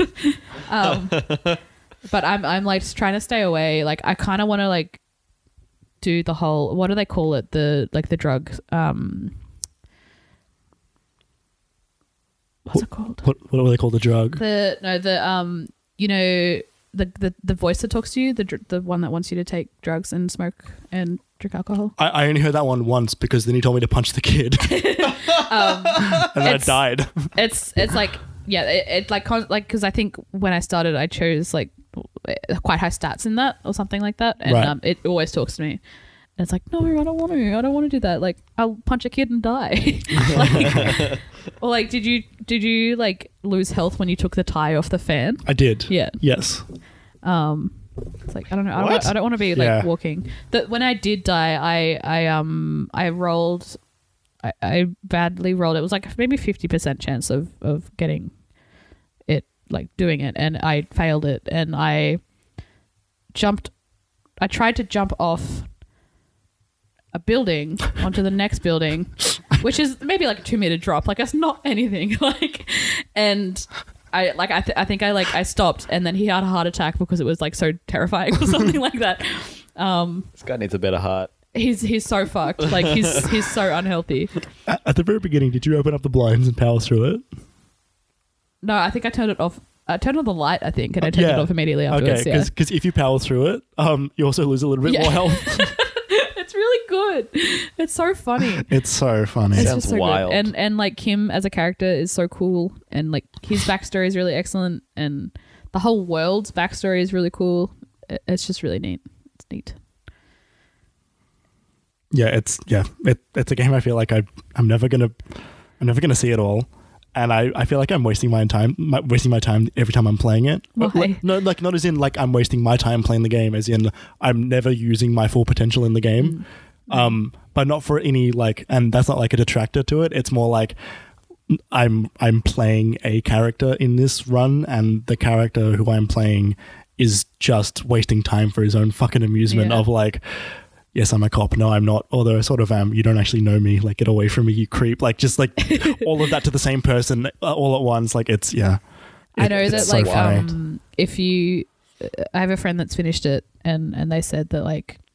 But I'm like just trying to stay away. Like I kind of want to like do the whole, what do they call it? The drug. What's it called? What do they call the drug? The voice that talks to you, the one that wants you to take drugs and smoke and drink alcohol. I only heard that one once because then he told me to punch the kid, and then I died. It's like because I think when I started I chose like quite high stats in that or something like that, and Right. it always talks to me. And it's like, no, I don't want to do that. Like, I'll punch a kid and die. Like, or like, did you like lose health when you took the tie off the fan? I did. Yeah. Yes. It's like I don't know. What? I don't want to be like Yeah. walking. That when I did die, I rolled. I badly rolled. It was like maybe 50% chance of getting it, like doing it, and I failed it. And I tried to jump off a building onto the next building, which is maybe like a 2 meter drop. Like that's not anything. Like, and I think I stopped, and then he had a heart attack because it was like so terrifying or something like that. This guy needs a better heart. He's so fucked. Like he's so unhealthy. At the very beginning, did you open up the blinds and power through it? No, I think I turned it off. I turned on the light, I think, and I turned it off immediately afterwards. Okay, because if you power through it, you also lose a little bit more health. It's really good. It's so funny. It's so funny. It's Sounds just so wild. good. And like Kim as a character is so cool, and like his backstory is really excellent, and the whole world's backstory is really cool. It's just really neat. It's neat. Yeah, it's a game I feel like I'm never gonna see it all, and I feel like I'm wasting my time every time I'm playing it. Why? No, like not as in like I'm wasting my time playing the game, as in I'm never using my full potential in the game. But not for any like, and that's not like a detractor to it. It's more like I'm playing a character in this run, and the character who I'm playing is just wasting time for his own fucking amusement Yeah. of like, yes, I'm a cop. No, I'm not. Although I sort of am. You don't actually know me. Like, get away from me, you creep. Like, just like all of that to the same person all at once. Like, it's, yeah. I know It's that so like funny. if you, I have a friend that's finished it, and they said that like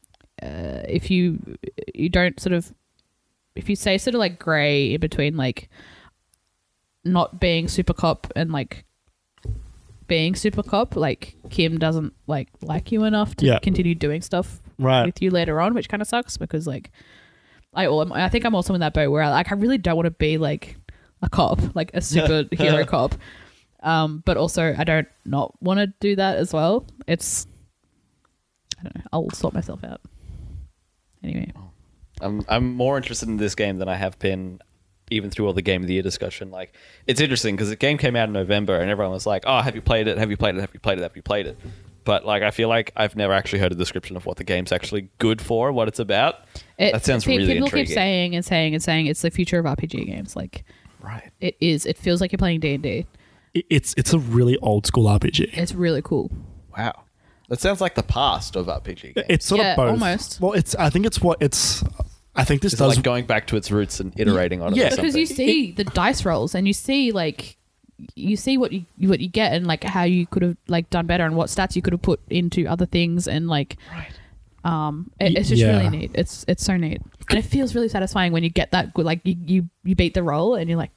if you don't sort of, if you say sort of like grey in between like not being super cop and like being super cop, like Kim doesn't like you enough to continue doing stuff with you later on, which kind of sucks because like I think I'm also in that boat where I really don't want to be like a cop, like a superhero cop, but also I don't not want to do that as well. It's, I don't know, I'll sort myself out anyway. I'm more interested in this game than I have been even through all the Game of the Year discussion. Like, it's interesting because the game came out in November and everyone was like, oh, have you played it? Have you played it? Have you played it? Have you played it? But like, I feel like I've never actually heard a description of what the game's actually good for, what it's about. That sounds really people intriguing. Keep saying and saying and saying it's the future of RPG games. Like, right. It is. It feels like you're playing D&D. It's a really old school RPG. It's really cool. Wow. That sounds like the past of RPG games. It's sort of both. Almost. Well, I think this It's does like going back to its roots and iterating on it. Yeah, or something. Because you see the dice rolls and you see like what you get and like how you could have like done better and what stats you could have put into other things and like it's just really neat. It's so neat and it feels really satisfying when you get that good, like you beat the roll and you're like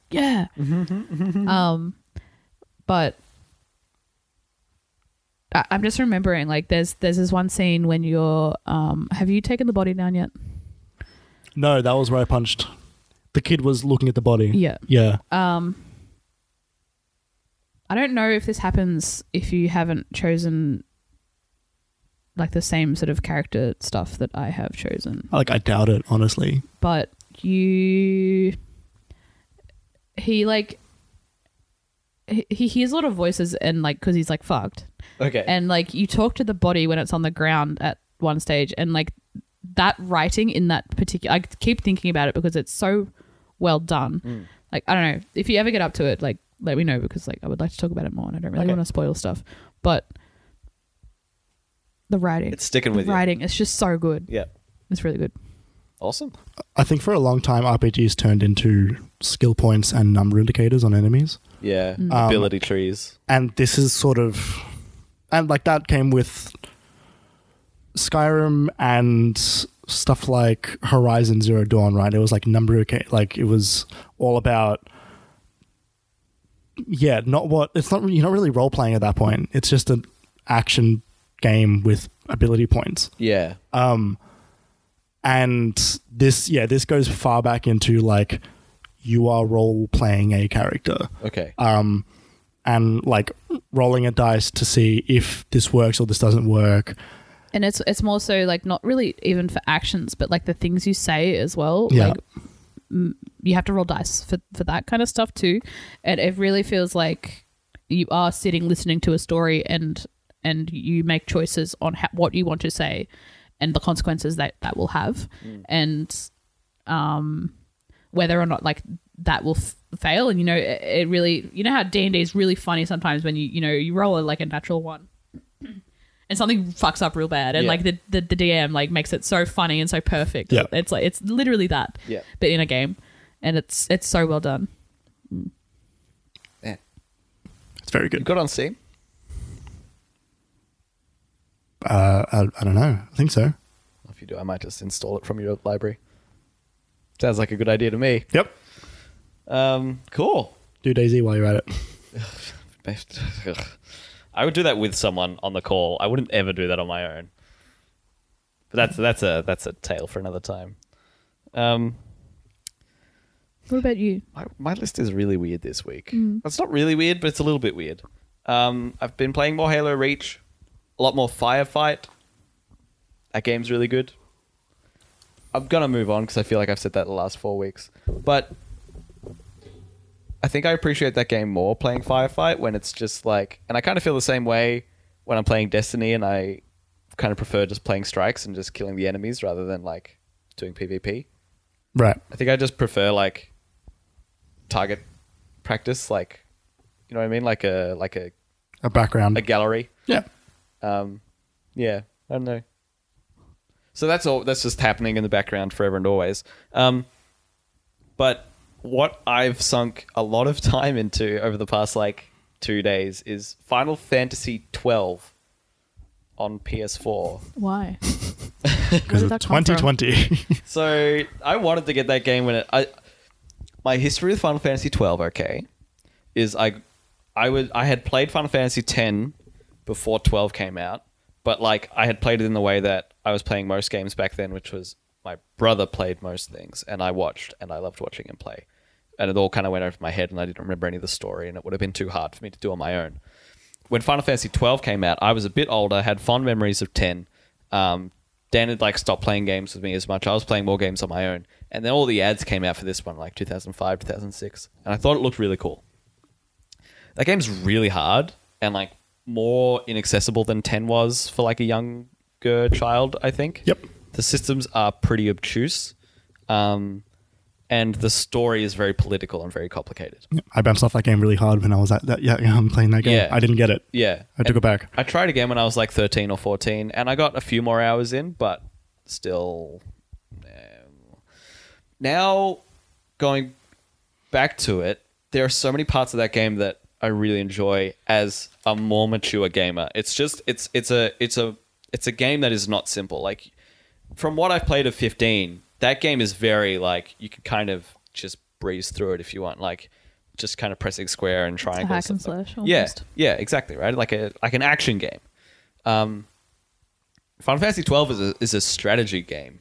but I'm just remembering like there's this one scene when you're have you taken the body down yet? No, that was where I punched. The kid was looking at the body. Yeah. I don't know if this happens if you haven't chosen like the same sort of character stuff that I have chosen. Like, I doubt it, honestly. But he hears a lot of voices and like, cause he's like fucked. Okay. And like you talk to the body when it's on the ground at one stage and like that writing in that particular, I keep thinking about it because it's so well done. Like, I don't know if you ever get up to it, like let me know because like I would like to talk about it more and I don't really want to spoil stuff, but the writing, it's sticking with you. Writing, it's just so good. Yeah. It's really good. Awesome. I think for a long time RPGs turned into skill points and number indicators on enemies. Yeah. Ability trees. And this is sort of, and like that came with Skyrim and stuff like Horizon Zero Dawn, right? It was like like it was all about, you're not really role playing at that point. It's just an action game with ability points. Yeah. And this goes far back into like you are role playing a character. Okay. And like rolling a dice to see if this works or this doesn't work. And it's more so like not really even for actions, but like the things you say as well. Yeah. Like you have to roll dice for that kind of stuff too. And it really feels like you are sitting listening to a story and you make choices on what you want to say and the consequences that will have. And whether or not like that will fail. And, you know, it really, you know how D&D is really funny sometimes when you roll like a natural one and something fucks up real bad. And like the DM like makes it so funny and so perfect. Yeah. It's like, it's literally that, but in a game. And it's so well done. Yeah. It's very good. You got it on Steam? I don't know. I think so. If you do, I might just install it from your library. Sounds like a good idea to me. Yep. Cool. Do DayZ while you're at it. I would do that with someone on the call. I wouldn't ever do that on my own. But that's a tale for another time. What about you? My list is really weird this week. It's not really weird, but it's a little bit weird. I've been playing more Halo Reach, a lot more Firefight. That game's really good. I'm going to move on because I feel like I've said that the last 4 weeks. But I think I appreciate that game more playing Firefight when it's just like... And I kind of feel the same way when I'm playing Destiny and I kind of prefer just playing strikes and just killing the enemies rather than like doing PvP. Right. I think I just prefer like target practice, like, you know what I mean? Like a background. a gallery. Yeah. Yeah, I don't know. So that's all. That's just happening in the background forever and always. But what I've sunk a lot of time into over the past like 2 days is Final Fantasy 12 on PS4. Why? Because did it's that come from? 2020. So I wanted to get that game when my history with Final Fantasy 12, okay, is I had played Final Fantasy 10 before 12 came out, but like I had played it in the way that I was playing most games back then, which was my brother played most things, and I watched, and I loved watching him play, and it all kind of went over my head, and I didn't remember any of the story, and it would have been too hard for me to do on my own. When Final Fantasy 12 came out, I was a bit older, had fond memories of 10. Dan had like stopped playing games with me as much. I was playing more games on my own. And then all the ads came out for this one, like 2005, 2006. And I thought it looked really cool. That game's really hard and like more inaccessible than 10 was for like a younger child, I think. Yep. The systems are pretty obtuse. And the story is very political and very complicated. I bounced off that game really hard when I was at that. Yeah, I'm playing that game. Yeah. I didn't get it. Yeah. I took it back. I tried again when I was like 13 or 14, and I got a few more hours in, but still. Now, going back to it, there are so many parts of that game that I really enjoy as a more mature gamer. It's just it's a game that is not simple. Like from what I've played of 15, that game is very like you can kind of just breeze through it if you want, like just kind of pressing square and triangle. hack and slash Yeah, almost. yeah, exactly, right? Like an action game. Final Fantasy 12 is a strategy game,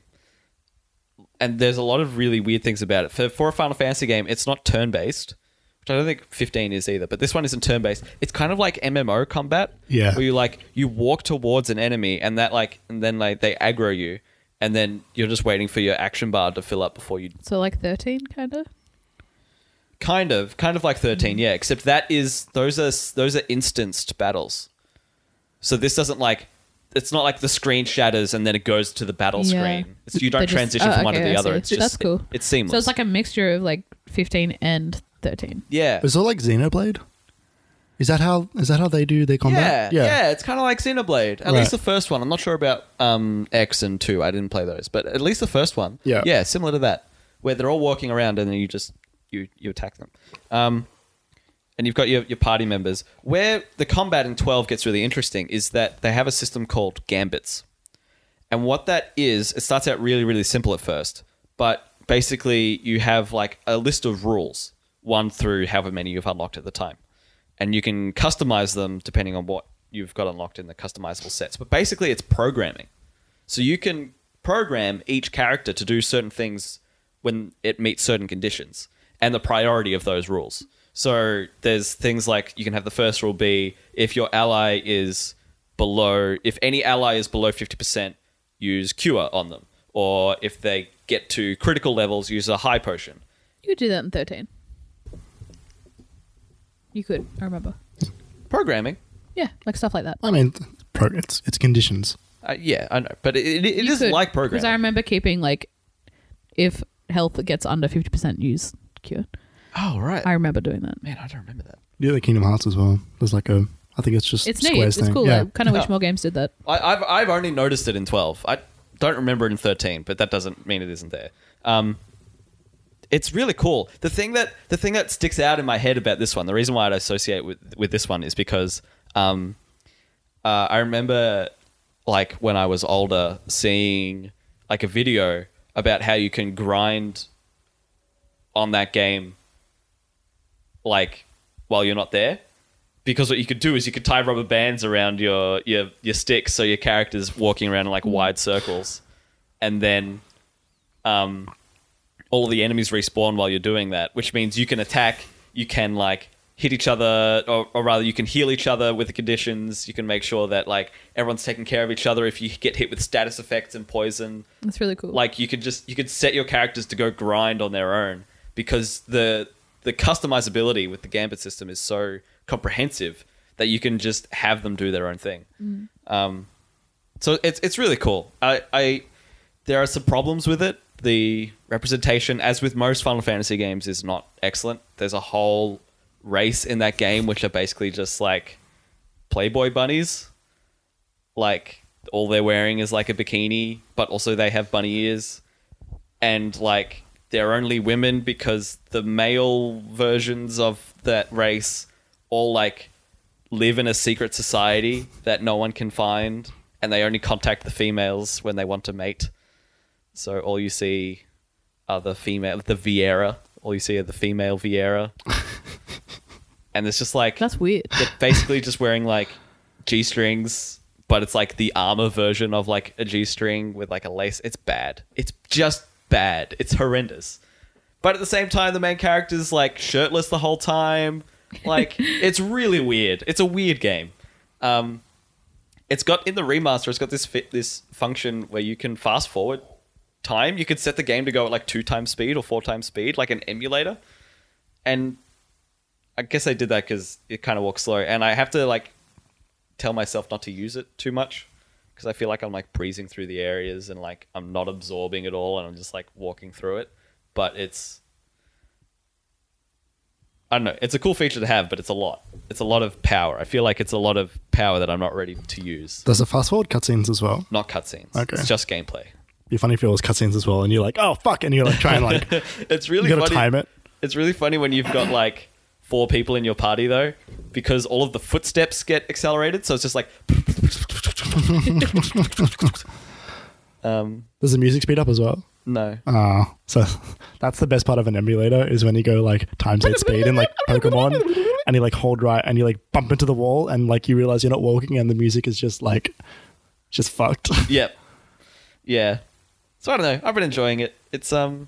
and there's a lot of really weird things about it. For a Final Fantasy game, it's not turn-based, which I don't think 15 is either, but this one isn't turn-based. It's kind of like MMO combat, Yeah. where you walk towards an enemy, and then they aggro you, and then you're just waiting for your action bar to fill up before you... So like 13, kind of. Kind of like 13, yeah, except those are instanced battles. So this doesn't like... It's not like the screen shatters and then it goes to the battle Yeah. screen. You don't They just- transition from one to okay, the I other. see. It's just That's cool. It's seamless. So it's like a mixture of like 15 and 13. yeah, Is it like Xenoblade? Is that how they do their combat? yeah. It's kind of like Xenoblade. At Right. least the first one. I'm not sure about X and 2. I didn't play those, but at least the first one. Yeah. Similar to that, where they're all walking around and then you attack them. And you've got your party members. Where the combat in 12 gets really interesting is that they have a system called gambits. And what that is, it starts out really, really simple at first. But basically, you have like a list of rules, 1 through however many you've unlocked at the time. And you can customize them depending on what you've got unlocked in the customizable sets. But basically, it's programming. So you can program each character to do certain things when it meets certain conditions and the priority of those rules. So there's things like you can have the first rule be if your ally is if any ally is below 50%, use Cure on them. Or if they get to critical levels, use a high potion. You could do that in 13. You could, I remember. Programming. Yeah, like stuff like that. I mean, it's conditions. Yeah, I know. But it You is could, like Because I programming. remember keeping like, if health gets under 50%, use Cure. Oh, right. I remember doing that. Man, I don't remember that. Yeah, the Kingdom Hearts as well. There's like I think it's just It's neat. Square's It's thing. cool. Yeah. I kind of wish No. more games did that. I've only noticed it in 12. I don't remember it in 13, but that doesn't mean it isn't there. It's really cool. The thing that sticks out in my head about this one, the reason why I'd associate with this one is because I remember like when I was older seeing like a video about how you can grind on that game like while you're not there. Because what you could do is you could tie rubber bands around your sticks so your character's walking around in like wide circles. And then all of the enemies respawn while you're doing that, which means you can attack, you can like hit each other, or rather you can heal each other with the conditions. You can make sure that like everyone's taking care of each other if you get hit with status effects and poison. That's really cool. Like you could set your characters to go grind on their own because the customizability with the Gambit system is so comprehensive that you can just have them do their own thing. So it's really cool. There are some problems with it. The representation, as with most Final Fantasy games, is not excellent. There's a whole race in that game which are basically just like Playboy bunnies. Like all they're wearing is like a bikini, but also they have bunny ears. And like they're only women because the male versions of that race all like live in a secret society that no one can find, and they only contact the females when they want to mate. So all you see are the Viera. All you see are the female Viera. And it's just like... That's weird. They're basically just wearing like G-strings, but it's like the armor version of like a G-string with like a lace. It's bad. It's just bad. It's horrendous. But at the same time, the main character's like shirtless the whole time. Like, it's really weird. It's a weird game. It's got, in the remaster, it's got this function where you can fast forward time. You could set the game to go at like 2 times speed or 4 times speed, like an emulator. And I guess I did that because it kind of walks slow. And I have to like tell myself not to use it too much because I feel like I'm like breezing through the areas and like I'm not absorbing it all and I'm just like walking through it. But it's... I don't know. It's a cool feature to have, but it's a lot. It's a lot of power. I feel like it's a lot of power that I'm not ready to use. Does it fast forward cutscenes as well? Not cutscenes. Okay. It's just gameplay. It'd be funny if it was cutscenes as well, and you're like, oh fuck, and you're like trying like It's really you gotta funny. time it. It's really funny when you've got like 4 people in your party though, because all of the footsteps get accelerated. So it's just like. Does the music speed up as well? No. So that's the best part of an emulator is when you go like times 8 speed in like Pokemon and you like hold right and you like bump into the wall and like you realize you're not walking and the music is just like just fucked. Yep. Yeah. So I don't know. I've been enjoying it. I've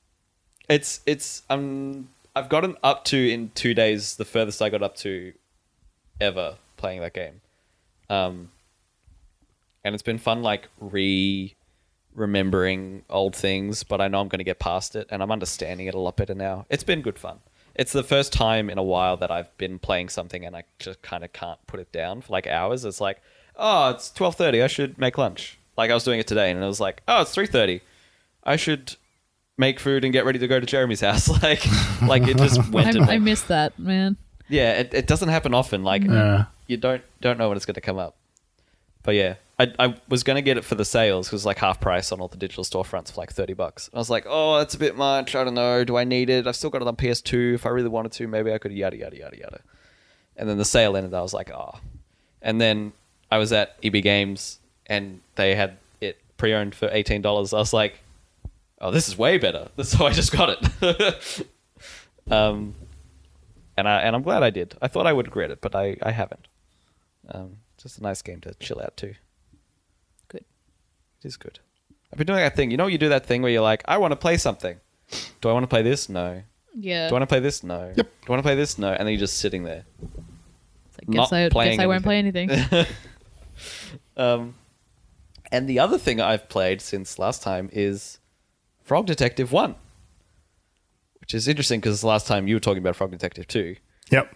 gotten up to in 2 days the furthest I got up to ever playing that game. And it's been fun like remembering old things, but I know I'm going to get past it and I'm understanding it a lot better now. It's been good fun. It's the first time in a while that I've been playing something and I just kind of can't put it down for like hours. It's like, oh, it's 12:30. I should make lunch. Like I was doing it today and it was like, oh, it's 3:30. I should make food and get ready to go to Jeremy's house. like it just went to I missed that, man. Yeah, it doesn't happen often. Like you don't know when it's going to come up. But yeah, I was going to get it for the sales because like half price on all the digital storefronts for like $30. I was like, oh, that's a bit much. I don't know. Do I need it? I've still got it on PS2. If I really wanted to, maybe I could yada, yada, yada, yada. And then the sale ended. I was like, oh. And then I was at EB Games and they had it pre-owned for $18. I was like, oh, this is way better. So I just got it. And I'm glad I did. I thought I would regret it, but I haven't. Just a nice game to chill out to. Good. It is good. I've been doing that thing. You know, you do that thing where you're like, I want to play something. Do I want to play this? No. Yeah. Do I want to play this? No. Yep. Do I want to play this? No. And then you're just sitting there. It's like, not guess playing I won't play anything. And the other thing I've played since last time is Frog Detective 1. Which is interesting because the last time you were talking about Frog Detective 2. Yep.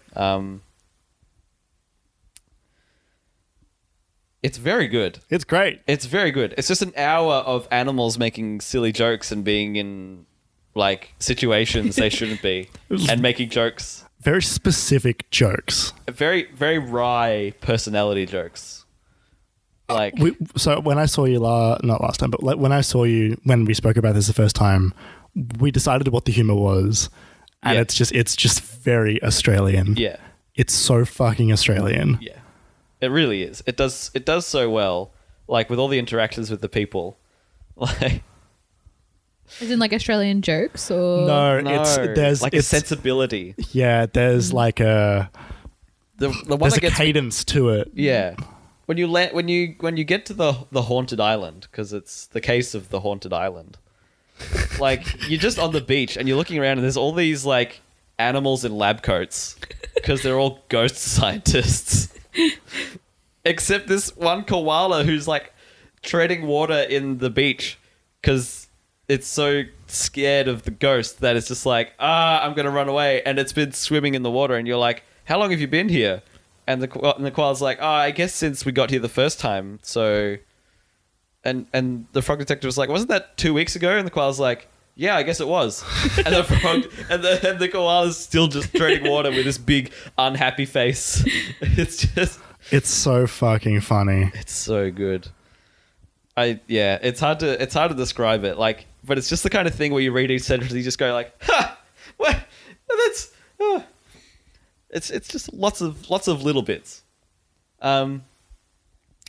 It's very good. It's great. It's very good. It's just an hour of animals making silly jokes and being in like situations they shouldn't be and making jokes. Very specific jokes. Very, very wry personality jokes. Like So when I saw you not last time, but when I saw you when we spoke about this the first time, we decided what the humor was, and Yeah. it's just very Australian. yeah, It's so fucking Australian. yeah. It really is. It does so well. Like with all the interactions with the people. Like Is in like Australian jokes or there's like a sensibility. Yeah, there's like The one there's that a gets cadence to it. Yeah. When you get to the haunted island, because it's the case of the haunted island. Like you're just on the beach and you're looking around and there's all these like animals in lab coats because they're all ghost scientists. Except this one koala who's like treading water in the beach because it's so scared of the ghost that it's just like, I'm going to run away. And it's been swimming in the water and you're like, how long have you been here? And the koala's like, I guess since we got here the first time. So, and the frog detective was like, wasn't that 2 weeks ago? And the koala's like, yeah, I guess it was. And the frog and the koala's still just treading water with this big unhappy face. It's so fucking funny. It's so good. It's hard to describe it. Like, but it's just the kind of thing where you read each sentence and you just go like, ha, what? That's. It's just lots of little bits.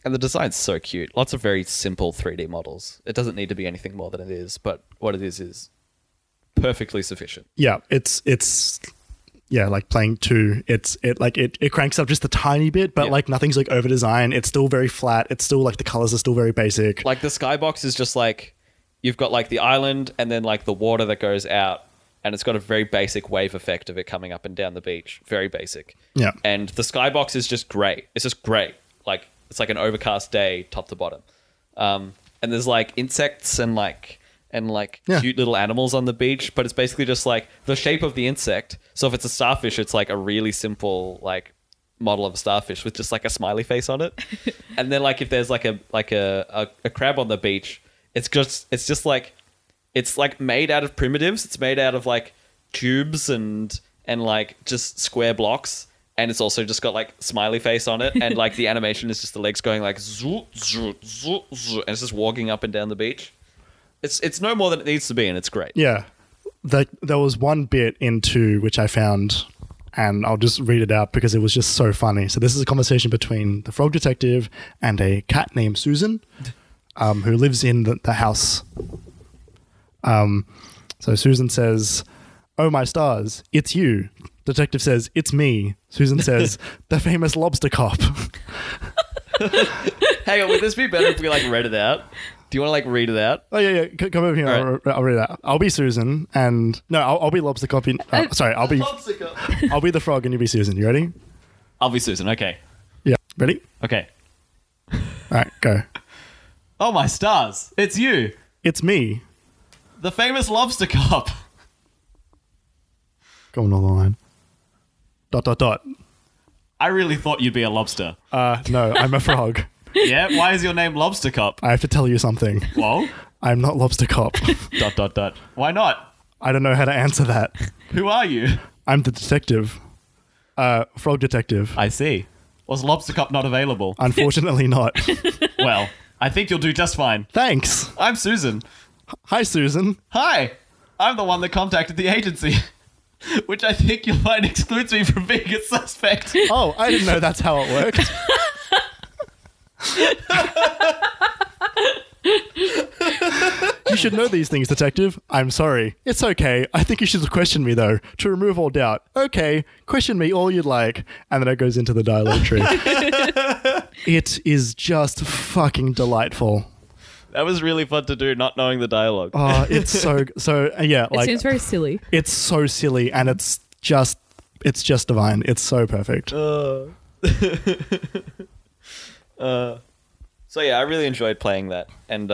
And the design's so cute. Lots of very simple 3D models. It doesn't need to be anything more than it is, but what it is perfectly sufficient. Yeah, it's like playing 2. It cranks up just a tiny bit, but Yeah. like nothing's like over designed. It's still very flat. It's still like the colors are still very basic. Like the skybox is just like you've got like the island and then like the water that goes out, and it's got a very basic wave effect of it coming up and down the beach. Very basic. Yeah. And the skybox is just great. It's just great. Like it's like an overcast day, top to bottom. And there's like insects and Yeah. cute little animals on the beach, but it's basically just like the shape of the insect. So if it's a starfish, it's like a really simple like model of a starfish with just like a smiley face on it. And then like if there's like a crab on the beach, it's just like it's like made out of primitives. It's made out of like cubes and like just square blocks. And it's also just got like smiley face on it, and like the animation is just the legs going like zoo, zoo, zoo, zoo, and it's just walking up and down the beach. It's no more than it needs to be, and it's great. Yeah. There was one bit in 2 which I found, and I'll just read it out because it was just so funny. So this is a conversation between the frog detective and a cat named Susan, who lives in the house. So Susan says, "Oh my stars, it's you." Detective says, "It's me." Susan says, "The famous lobster cop." Hang on, would this be better if we like read it out? Do you want to like read it out? Oh yeah. Come over here. All right. I'll read it out. I'll be Susan, and no, I'll be lobster cop. Sorry, I'll be the frog, and you be Susan. You ready? I'll be Susan. Okay. Yeah. Ready? Okay. All right, go. Oh my stars, it's you, It's me. the famous lobster cop. Go on the line. ... I really thought you'd be a lobster. No, I'm a frog. Yeah. Why is your name Lobster Cop? I have to tell you something. Whoa. I'm not lobster cop. ... Why not? I don't know how to answer that. Who are you? I'm the detective. Frog detective. I see. Was Lobster Cop not available? Unfortunately not. Well, I think you'll do just fine. Thanks. I'm Susan. Hi, Susan. Hi. I'm the one that contacted the agency, which I think you'll find excludes me from being a suspect. Oh, I didn't know that's how it worked. You should know these things, detective. I'm sorry. It's okay. I think you should question me, though, to remove all doubt. Okay, question me all you'd like. And then it goes into the dialogue tree. It is just fucking delightful. That was really fun to do, not knowing the dialogue. Oh, it's yeah, It like seems very silly. it's so silly, and it's just divine. It's so perfect. So yeah, I really enjoyed playing that, and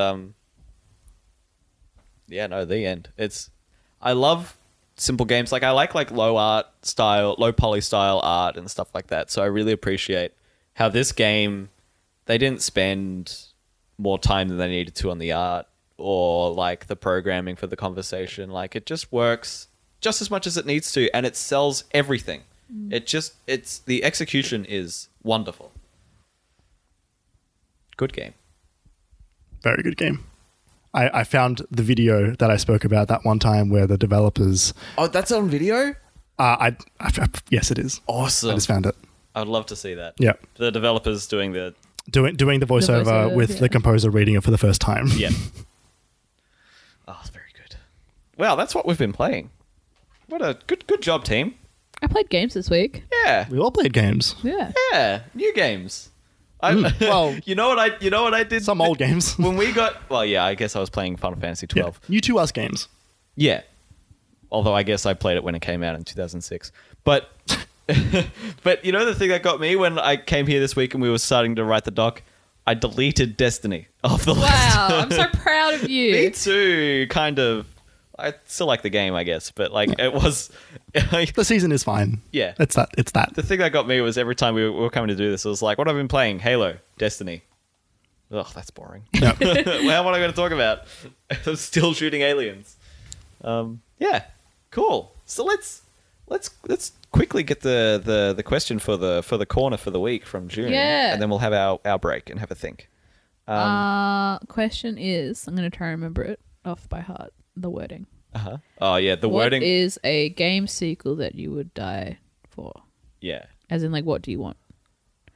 the end. I love simple games. Like I like low poly style art and stuff like that. So I really appreciate how this game, they didn't spend more time than they needed to on the art or like the programming for the conversation. Like it just works just as much as it needs to, and it sells everything. It's the execution is wonderful. Good game. Very good game. I found the video that I spoke about that one time where the developers. Oh, that's on video? Yes, it is. Awesome. I just found it. I would love to see that. Yeah, The developers doing the... doing the voiceover, voiceover, with yeah. the composer reading it for the first time. Yeah. Oh, very good. Well, that's what we've been playing. What a good job, team. I played games this week. Yeah. We all played games. Yeah. Yeah. New games. well, you know what I did? Some old games. When we got... Well, yeah, I guess I was playing Final Fantasy 12. You to us games. Yeah. Although I guess I played it when it came out in 2006. But but you know the thing that got me when I came here this week and we were starting to write the doc? I deleted Destiny off the list. Wow, I'm so proud of Me you. too, kind of. I still like the game, I guess, but like it was... The season is fine. Yeah. It's that. The thing that got me was every time we were coming to do this, it was like, what have I been playing? Halo, Destiny. Ugh, that's boring. Well, what am I going to talk about? I'm still shooting aliens. Yeah, cool. So let's quickly get the question for the corner for the week from June. Yeah. And then we'll have our break and have a think. Question is, I'm going to try and remember it off by heart, the wording. Oh yeah, the wording. What is a game sequel that you would die for? Yeah. As in, like, what do you want?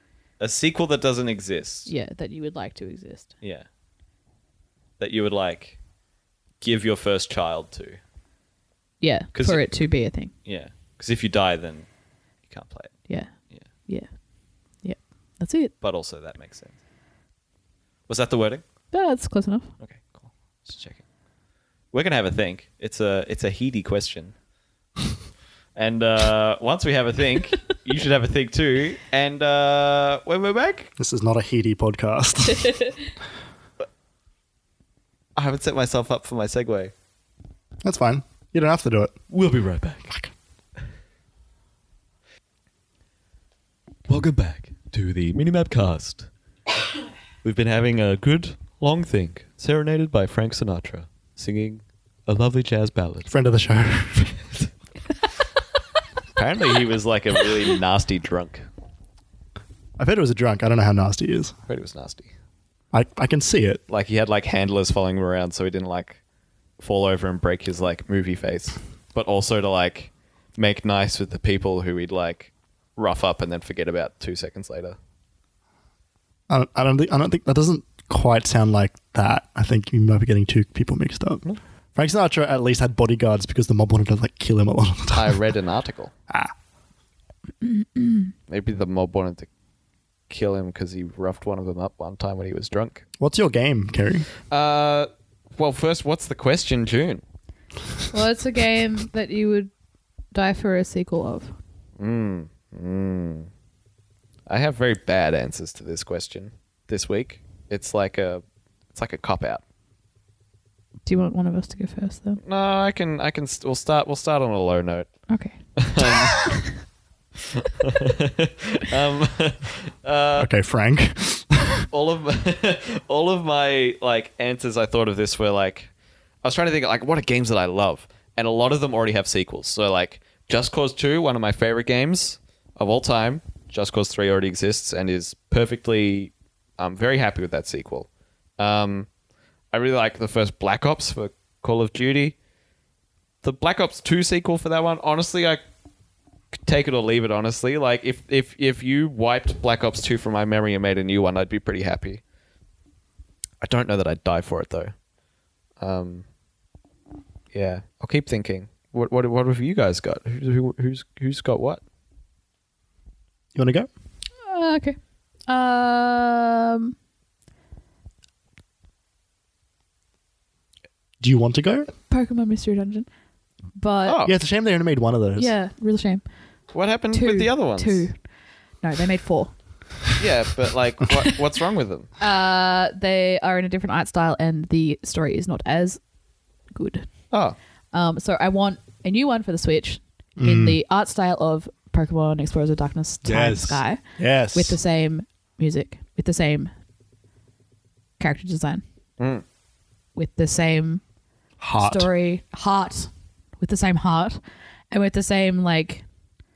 A sequel that doesn't exist. Yeah, that you would like to exist. Yeah. That you would like give your first child to. Yeah, 'Cause for it- it to be a thing. Yeah. Because if you die, then you can't play it. Yeah. Yeah. Yeah. Yeah. That's it. But also that makes sense. Was that the wording? Yeah, that's close enough. Okay, cool. Just checking. We're gonna have a think. It's a heady question. And once we have a think, you should have a think too. And when we're back, This is not a heady podcast. I haven't set myself up for my segue. That's fine. You don't have to do it. We'll be right back. Welcome back to the Minimap Cast. We've been having a good long think, serenaded by Frank Sinatra, singing a lovely jazz ballad. Friend of the show. Apparently, he was like a really nasty drunk. I've heard it was a drunk. I don't know how nasty he is. I heard he was nasty. I can see it. Like he had like handlers following him around, so he didn't like fall over and break his like movie face, but also to like make nice with the people who he'd like rough up and then forget about 2 seconds later. I don't think that doesn't quite sound like that. I think you might be getting two people mixed up. Frank Sinatra at least had bodyguards because the mob wanted to like kill him a lot of the time. I read an article. Maybe the mob wanted to kill him because he roughed one of them up one time when he was drunk. What's your game, Kerry? Well, first, what's the question, June? Well, it's a game that you would die for a sequel of. I have very bad answers to this question this week. It's like a cop out. Do you want one of us to go first, then? No, I can. We'll start on a low note. Okay. Okay, Frank. All of my like answers I thought of this were like, I was trying to think like what are games that I love, and a lot of them already have sequels. So like Just Cause 2, one of my favorite games of all time. Just Cause 3 already exists and is perfectly. I'm very happy with that sequel. I really like the first Black Ops for Call of Duty. The Black Ops 2 sequel for that one, honestly, I could take it or leave it, honestly. Like, if you wiped Black Ops 2 from my memory and made a new one, I'd be pretty happy. I don't know that I'd die for it, though. Yeah, I'll keep thinking. What have you guys got? Who's got what? You want to go? Okay. Do you want to go? Pokemon Mystery Dungeon. But Oh. Yeah, it's a shame they only made one of those. yeah, real shame. What happened Two. with the other ones? 2. No, they made 4. Yeah, but like, what's wrong with them? They are in a different art style and the story is not as good. Oh, So I want a new one for the Switch in the art style of Pokemon Explorers of Darkness Time Yes. Sky Yes. with the same music, with the same character design, with the same Heart. story, with the same heart, and with the same like,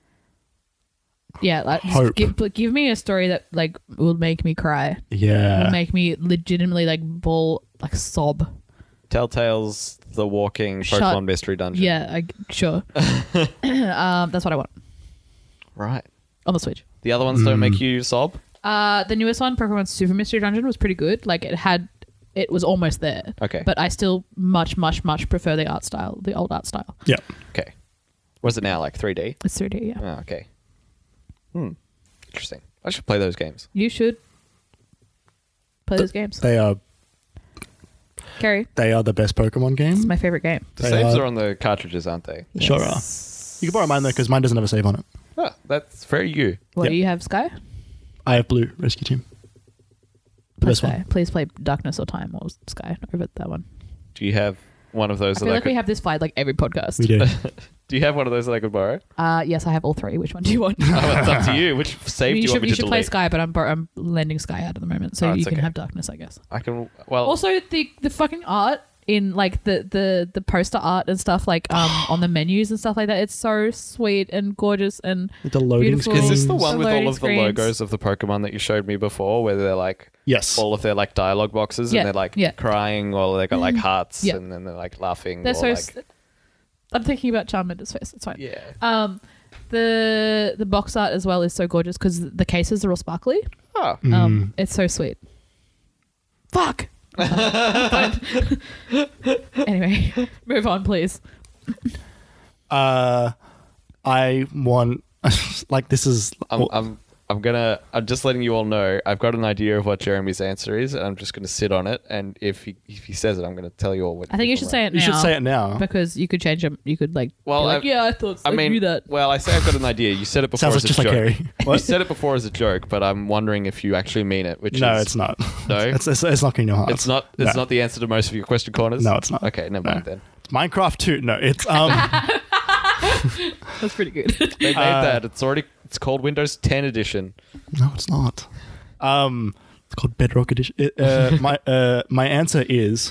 yeah, like Hope. give me a story that like will make me cry, Yeah. will make me legitimately like bawl, like sob. Telltale's The Walking Shut- Pokemon Mystery Dungeon. Yeah, sure. That's what I want Right. on the Switch. The other ones don't make you sob? The newest one, Pokemon Super Mystery Dungeon, was pretty good. Like it was almost there. Okay. But I still much prefer the art style, the old art style. Yeah. Okay. Was it now like 3D? It's 3D, yeah. Oh, okay. Interesting. I should play those games. You should play those games. They are Carrie, the best Pokemon game. it's my favorite game. The They saves are- are on the cartridges, aren't they? Sure are. You can borrow mine though because mine doesn't have a save on it. Oh, that's very you. What Yep. do you have, Sky? I have Blue Rescue Team. The best Sky. one. Please play Darkness or Time or Sky over that one. Do you have one of those I that feel I like we could... have this fight like every podcast. We do. Do you have one of those that I could borrow? Yes, I have all 3. Which one do you want? Oh, it's up to you. Which save do you want me you to should play delete? Sky, but I'm lending Sky out at the moment, so Oh, you it's can okay. have Darkness, I guess. I can... Well... Also, the fucking art in like the poster art and stuff like on the menus and stuff like that, it's so sweet and gorgeous and With the loading Beautiful. screens. Is this the one The with all loading of the screens. logos of the Pokemon that you showed me before, where they're like Yes. all of their like dialogue boxes Yeah, and they're like yeah. crying or they got like hearts Yeah. and then they're like laughing they're or so. like I'm thinking about Charmander's face. It's fine. yeah. The box art as well is so gorgeous because the cases are all sparkly. Oh. It's so sweet. Fuck. Anyway, move on, please. I want like this is. I'm just letting you all know I've got an idea of what Jeremy's answer is, and I'm just gonna sit on it. And if he says it, I'm gonna tell you all what. I think you should say it now. You should say it now. Because you could change them. You could be I knew that. Well, I say I've got an idea. You said it before Sounds as like just a like joke. Harry. You What? said it before as a joke, but I'm wondering if you actually mean it. No, is, it's not. No? it's not in your heart. It's not. It's not the answer to most of your question corners. No, it's not. Okay, never mind then. It's Minecraft 2. No, it's That's pretty good. They made that. It's called Windows 10 edition. No, it's not. It's called Bedrock Edition. My answer is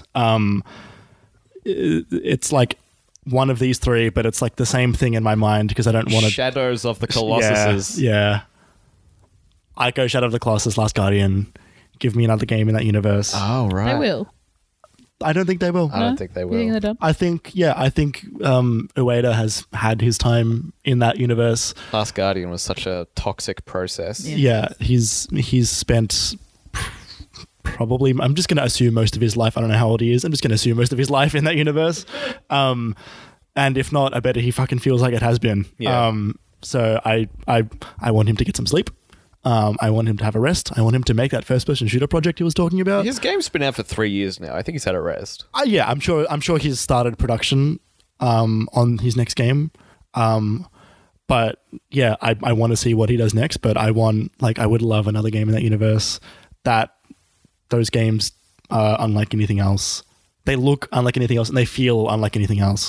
it's like one of these three, but it's like the same thing in my mind because I don't want to. Shadows of the Colossuses. Yeah. I go Shadow of the Colossus, Last Guardian. Give me another game in that universe. Oh right. They will. I don't think they will. I don't think they You think will. they're done? I think Ueda has had his time in that universe. Last Guardian was such a toxic process. Yeah, he's spent probably, I'm just going to assume most of his life. I don't know how old he is. I'm just going to assume most of his life in that universe. And if not, I bet he fucking feels like it has been. Yeah. So I want him to get some sleep. I want him to have a rest. I want him to make that first-person shooter project he was talking about. His game's been out for 3 years now. I think he's had a rest. Yeah, I'm sure he's started production on his next game. But yeah, I want to see what he does next. But I would love another game in that universe. Those games are unlike anything else. They look unlike anything else, and they feel unlike anything else.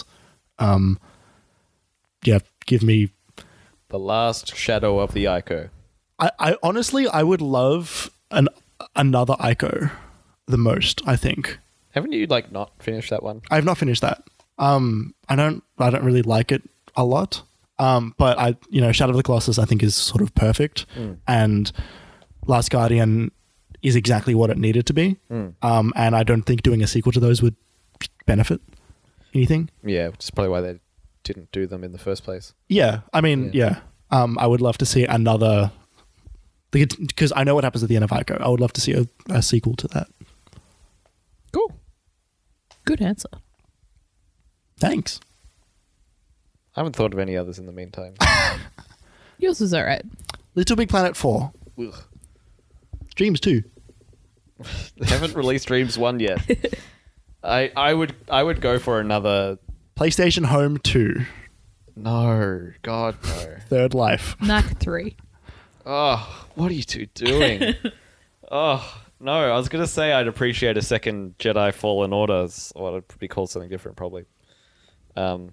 Yeah, give me The Last Shadow of the Ico. I honestly, I would love another Ico the most, I think. Haven't you not finished that one? I've not finished that. I don't really like it a lot. But Shadow of the Colossus I think is sort of perfect, and Last Guardian is exactly what it needed to be. And I don't think doing a sequel to those would benefit anything. Yeah, which is probably why they didn't do them in the first place. Yeah, I mean, yeah. I would love to see another, because I know what happens at the end of Ico. I would love to see a sequel to that. Cool. Good answer. Thanks. I haven't thought of any others in the meantime. Yours was alright. Little Big Planet 4. Ugh. Dreams 2. They haven't released Dreams 1 yet. I would go for another. PlayStation Home 2. No, God no. Third Life. Knack 3. Oh, what are you two doing? Oh no, I was gonna say I'd appreciate a second Jedi Fallen Order, or it'd be called something different probably. But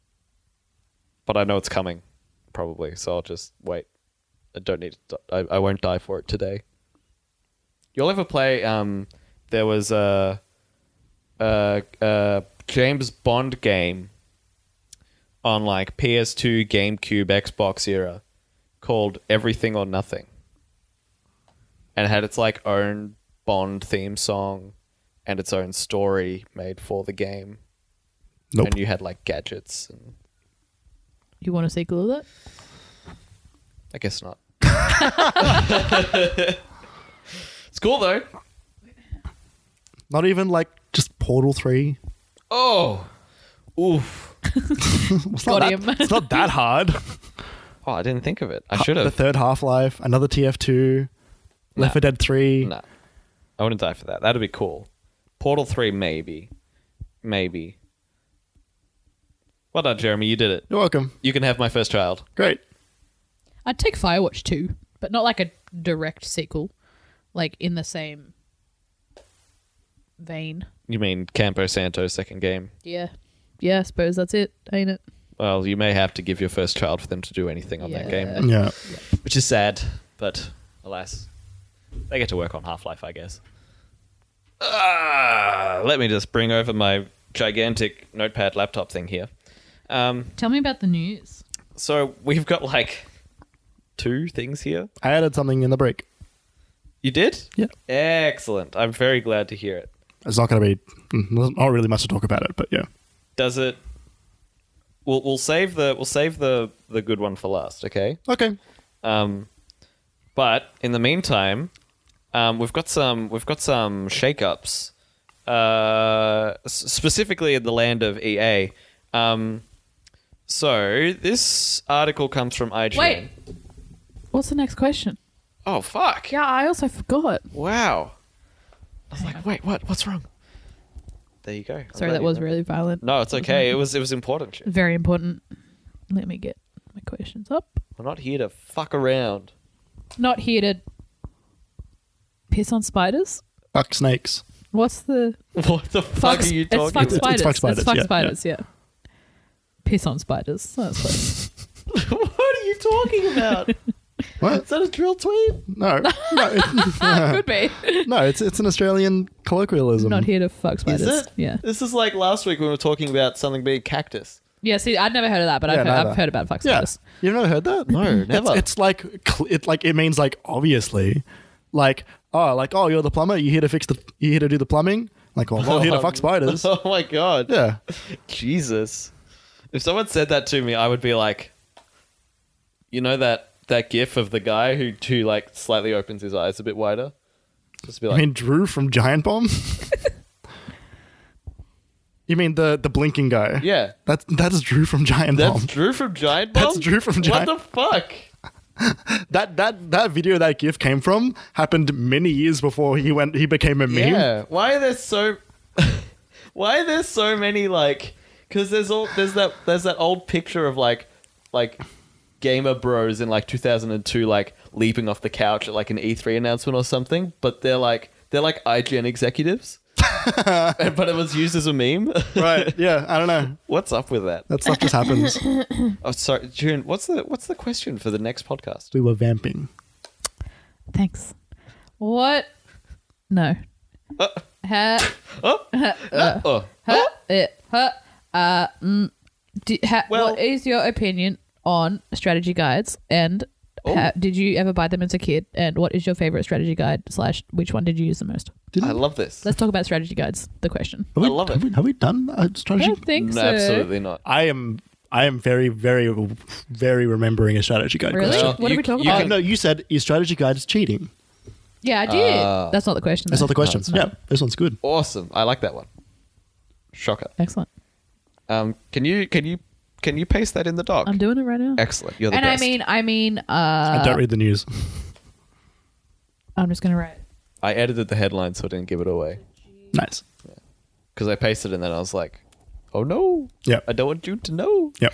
I know it's coming, probably, so I'll just wait. I don't need to, I won't die for it today. You'll ever play? There was a James Bond game on PS2, GameCube, Xbox era called Everything or Nothing, and it had its own Bond theme song and its own story made for the game. Nope. And you had gadgets and You want a sequel of that? I guess not. It's cool though. Not even just Portal 3. Oh, oof. Got him. It's not that hard. Oh, I didn't think of it. I should The have. third Half-Life, another TF2, Left 4 Dead 3. Nah, I wouldn't die for that. That'd be cool. Portal 3, maybe. Well done, Jeremy. You did it. You're welcome. You can have my first child. Great. I'd take Firewatch 2, but not a direct sequel. In the same vein. You mean Campo Santo's second game? Yeah. Yeah, I suppose that's it, ain't it? Well, you may have to give your first child for them to do anything on that game, Yeah. which is sad, but alas, they get to work on Half-Life, I guess. Let me just bring over my gigantic notepad laptop thing here. Tell me about the news. So we've got 2 things here. I added something in the break. You did? Yeah. Excellent. I'm very glad to hear it. It's not going to be, not really much to talk about it, but yeah. Does it we'll save the good one for last. Okay. Okay. But in the meantime, we've got some shakeups, specifically in the land of EA. So this article comes from IGN. Wait. What's the next question? Oh fuck! Yeah, I also forgot. Wow. I was like, wait, what? What's wrong? There you go. I'm Sorry, glad that you was know. really violent. No, it's okay. It was important. Shit. Very important. Let me get my questions up. We're not here to fuck around. Not here to piss on spiders. Fuck snakes. What's the What the fuck are you talking It's fuck about? spiders. fuck spiders, It's fuck yeah, spiders, yeah. Piss on spiders. Oh, that's close. What are you talking about? What? Is that a drill tweet? No. No. Could be. No, it's an Australian colloquialism. Not here to fuck spiders. Is it? Yeah. This is like last week when we were talking about something being cactus. Yeah, see, I'd never heard of that, but Yeah, I've neither. heard about fuck Yeah. spiders. You've never heard that? No, never. It's like it means like obviously, like oh you're the plumber. You here to do the plumbing? Like well, I'm here to fuck spiders. Oh my god. Yeah. Jesus. If someone said that to me, I would be like, you know that gif of the guy who like slightly opens his eyes a bit wider? Just be I like, mean Drew from Giant Bomb. You mean the blinking guy? yeah. That's Drew from Giant That's Bomb. Drew from Giant Bomb? That's Drew from Giant- What the fuck? That video that gif came from happened many years before he became a meme. Yeah. Why are there so many like cuz there's that old picture of like gamer bros in like 2002 like leaping off the couch at like an E3 announcement or something, but they're like IGN executives. But it was used as a meme. Right. Yeah. I don't know. What's up with that? That stuff just happens. Oh, sorry, June. What's the question for the next podcast? We were vamping. Thanks. What? No. Ha. Oh, What is your opinion on strategy guides, and did you ever buy them as a kid, and what is your favorite strategy guide / which one did you use the most? I love this. Let's talk about strategy guides. The question. I love it. Have we done a I strategy? don't think No, so. absolutely not. I am very, very, very remembering a strategy guide Really? question. Well, What are you- we talking you about? can- No, you said is strategy guides cheating? Yeah, I did. That's not the question. That's though. not the question. it's Yeah, this one's good. Awesome. I like that one. Shocker. Excellent. Can you paste that in the doc? I'm doing it right now. Excellent. You're the And best. I mean, I don't read the news. I'm just gonna write. I edited the headline so I didn't give it away Nice. because I pasted it and then I was like, oh no, Yeah. I don't want you to know. Yep.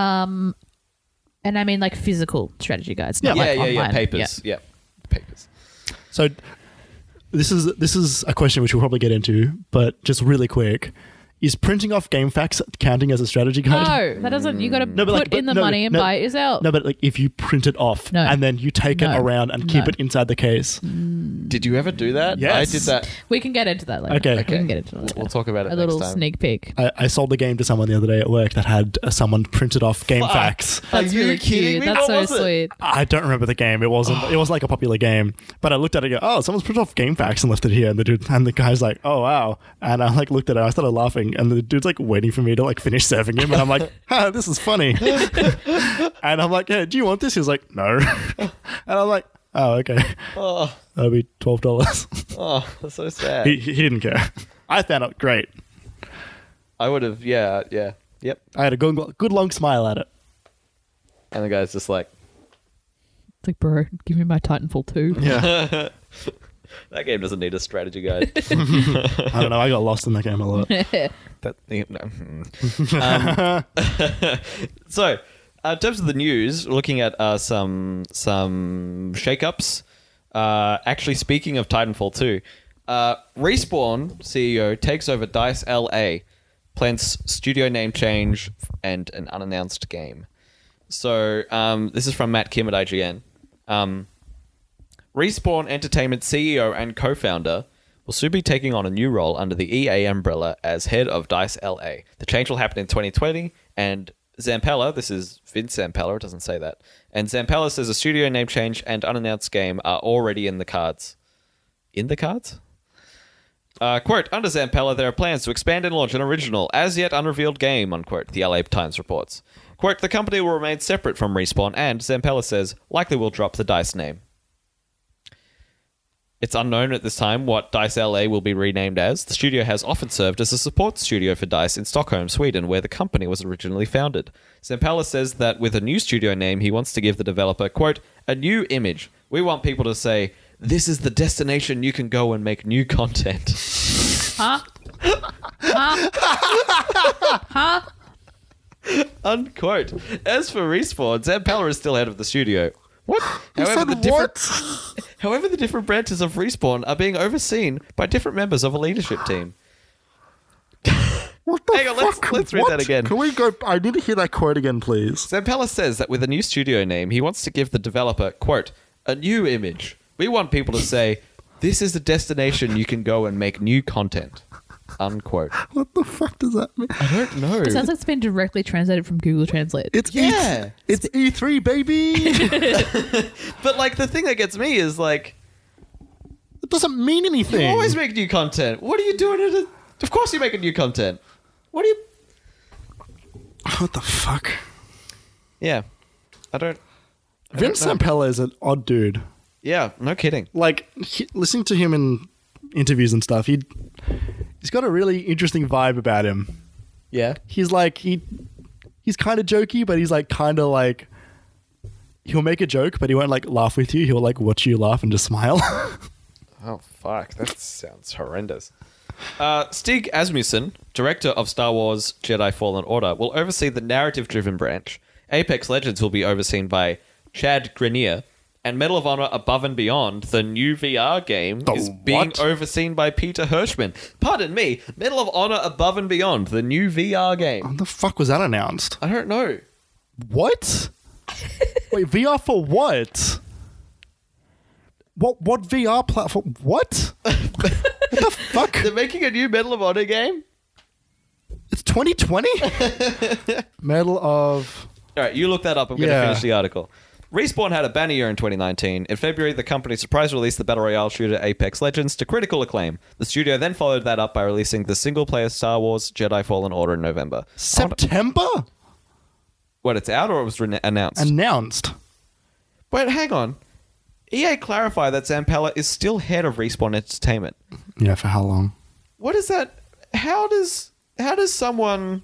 And I mean like physical strategy guides. Yeah, Not like yeah, online. papers. Yeah, papers. So this is a question which we'll probably get into, but just really quick. Is printing off game facts counting as a strategy guide? No, that doesn't. You got to No, but put like- but in the no, money and no. buy it yourself. No, but like if you print it off No. and then you take it No. around and keep No. it inside the case. Did you ever do that? Yes. I did that. We can get into that later. Okay. We can get into that later. We'll talk about it a next little time. sneak peek. I sold the game to someone the other day at work that had someone printed off game Fuck. facts. That's you really kidding cute. me? That's What was so it? sweet. I don't remember the game. It wasn't. It was like a popular game, but I looked at it and go, "Oh, someone's printed off game facts and left it here." And the guy's like, "Oh wow!" And I like looked at it. I started laughing, and the dude's like waiting for me to like finish serving him, and I'm like, "Ha, this is funny." And I'm like, "Yeah, do you want this?" He's like, "No," and I'm like, "Oh, okay, Oh, that'll be $12." that's so sad. He didn't care. I found it great. I would have. Yeah. Yep. I had a good long smile at it. And the guy's just like, It's like, bro, give me my Titanfall 2. Yeah, that game doesn't need a strategy guide. I don't know. I got lost in that game a lot. That no. So, in terms of the news, looking at some shakeups. Actually, speaking of Titanfall 2, Respawn CEO takes over DICE LA, plans studio name change and an unannounced game. So, this is from Matt Kim at IGN. Respawn Entertainment CEO and co-founder will soon be taking on a new role under the EA umbrella as head of DICE LA. The change will happen in 2020, and Zampella, this is Vince Zampella, it doesn't say that, and Zampella says a studio name change and unannounced game are already in the cards. In the cards? Quote, under Zampella, there are plans to expand and launch an original, as yet unrevealed game, unquote, the LA Times reports. Quote, the company will remain separate from Respawn, and, Zampella says, likely will drop the DICE name. It's unknown at this time what DICE LA will be renamed as. The studio has often served as a support studio for DICE in Stockholm, Sweden, where the company was originally founded. Zampella says that with a new studio name, he wants to give the developer, quote, a new image. We want people to say, this is the destination you can go and make new content. Huh? Huh? Unquote. As for Respawn, Zampella is still head of the studio. What? However, the different branches of Respawn are being overseen by different members of a leadership team. What the Hang on, fuck? let's read that again. Can we go? I need to hear that quote again, please. Zampella says that with a new studio name, he wants to give the developer, quote, a new image. We want people to say, this is the destination you can go and make new content. Unquote. What the fuck does that mean? I don't know. It sounds like it's been directly translated from Google Translate. It's Yeah. It's E3, baby. But, like, the thing that gets me is, like, It doesn't mean anything. you always make new content. What are you doing? Of course you're making new content. What are you... What the fuck? Yeah. I don't Vince know. Zampella is an odd dude. Yeah, no kidding. Like, listening to him in interviews and stuff, he's got a really interesting vibe about him. Yeah. He's like, he's kind of jokey, but he's like kind of like, he'll make a joke, but he won't like laugh with you. He'll like watch you laugh and just smile. Oh, fuck. That sounds horrendous. Stig Asmussen, director of Star Wars Jedi Fallen Order, will oversee the narrative-driven branch. Apex Legends will be overseen by Chad Grenier, and Medal of Honor Above and Beyond, the new VR game, is being what? overseen by Peter Hirschman. Pardon me, Medal of Honor Above and Beyond, the new VR game. When the fuck was that announced? I don't know. What? Wait, VR for what? What VR platform? What? What the fuck? They're making a new Medal of Honor game? It's 2020? Medal of... All right, you look that up. I'm going to finish the article. Respawn had a banner year in 2019. In February, the company surprise released the Battle Royale shooter Apex Legends to critical acclaim. The studio then followed that up by releasing the single-player Star Wars Jedi Fallen Order in November. September? What, it's out or it was announced? Announced. Wait, hang on. EA clarified that Zampella is still head of Respawn Entertainment. Yeah, for how long? What is that? How does someone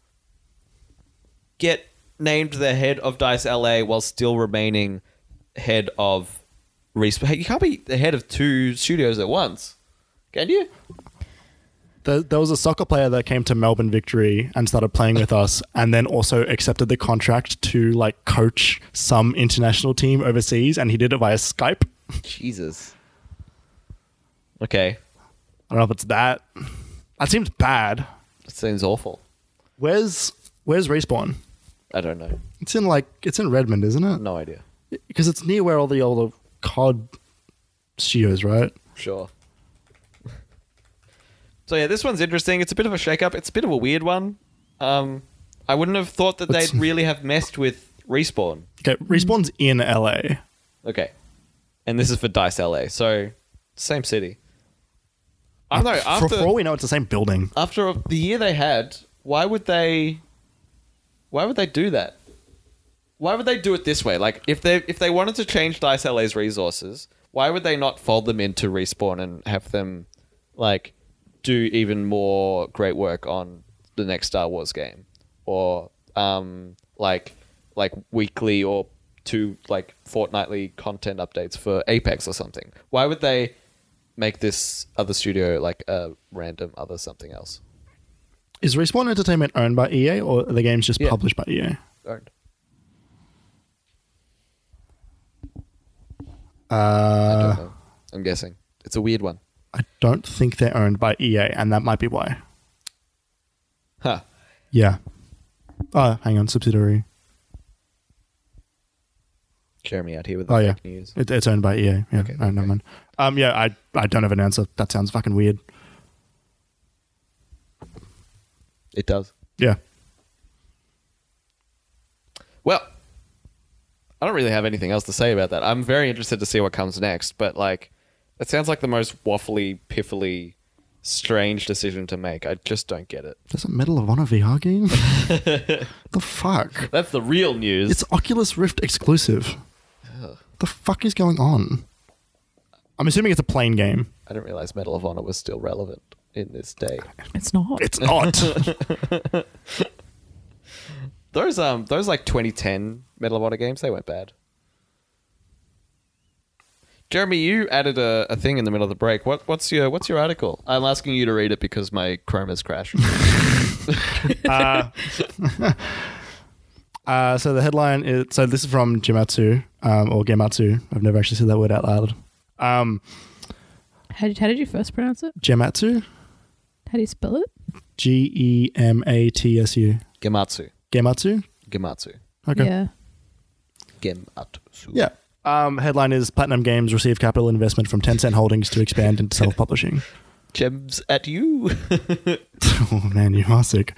get named the head of DICE LA while still remaining head of Respawn? You can't be the head of two studios at once, can you? There was a soccer player that came to Melbourne Victory and started playing with us, and then also accepted the contract to like coach some international team overseas, and he did it via Skype. Jesus. Okay, I don't know if it's that. That seems bad. that seems awful. Where's Respawn? I don't know. It's in Redmond, isn't it? No idea. Because it's near where all the older COD studios, right? Sure. So yeah, this one's interesting. It's a bit of a shake-up. It's a bit of a weird one. I wouldn't have thought that they'd really have messed with Respawn. Okay, Respawn's in LA. Okay. And this is for DICE LA, so same city. I don't know. For all we know, it's the same building. After the year they had, why would they do that? Why would they do it this way? Like, if they wanted to change DICE LA's resources, why would they not fold them into Respawn and have them, like, do even more great work on the next Star Wars game? Or, like weekly or fortnightly content updates for Apex or something? Why would they make this other studio like a random other something else? Is Respawn Entertainment owned by EA, or are the games just Yeah. published by EA? Owned. I don't know. I'm guessing. It's a weird one. I don't think they're owned by EA, and that might be why. Huh. Yeah. Oh, hang on, subsidiary. Share me out here with the Oh, yeah. fake news. It's owned by EA. Yeah, Okay, never mind. Yeah, I don't have an answer. That sounds fucking weird. It does. Yeah. Well, I don't really have anything else to say about that. I'm very interested to see what comes next, but like, it sounds like the most waffly, piffly strange decision to make. I just don't get it. There's a Medal of Honor VR game? The fuck? That's the real news. It's Oculus Rift exclusive. The fuck is going on? I'm assuming it's a plain game. I didn't realize Medal of Honor was still relevant in this day. It's not. It's not. Those like 2010 Medal of Honor games, they weren't bad. Jeremy, you added a thing in the middle of the break. What's your article? I'm asking you to read it because my Chrome has crashed. So the headline is... So this is from Gematsu, or Gematsu. I've never actually said that word out loud. How did you first pronounce it? Gematsu? How do you spell it? Gematsu. Gematsu. Gematsu? Gematsu. Okay. Yeah. Gematsu. Yeah. Headline is Platinum Games receive capital investment from Tencent Holdings to expand into self-publishing. Gems at you. Oh man, you are sick.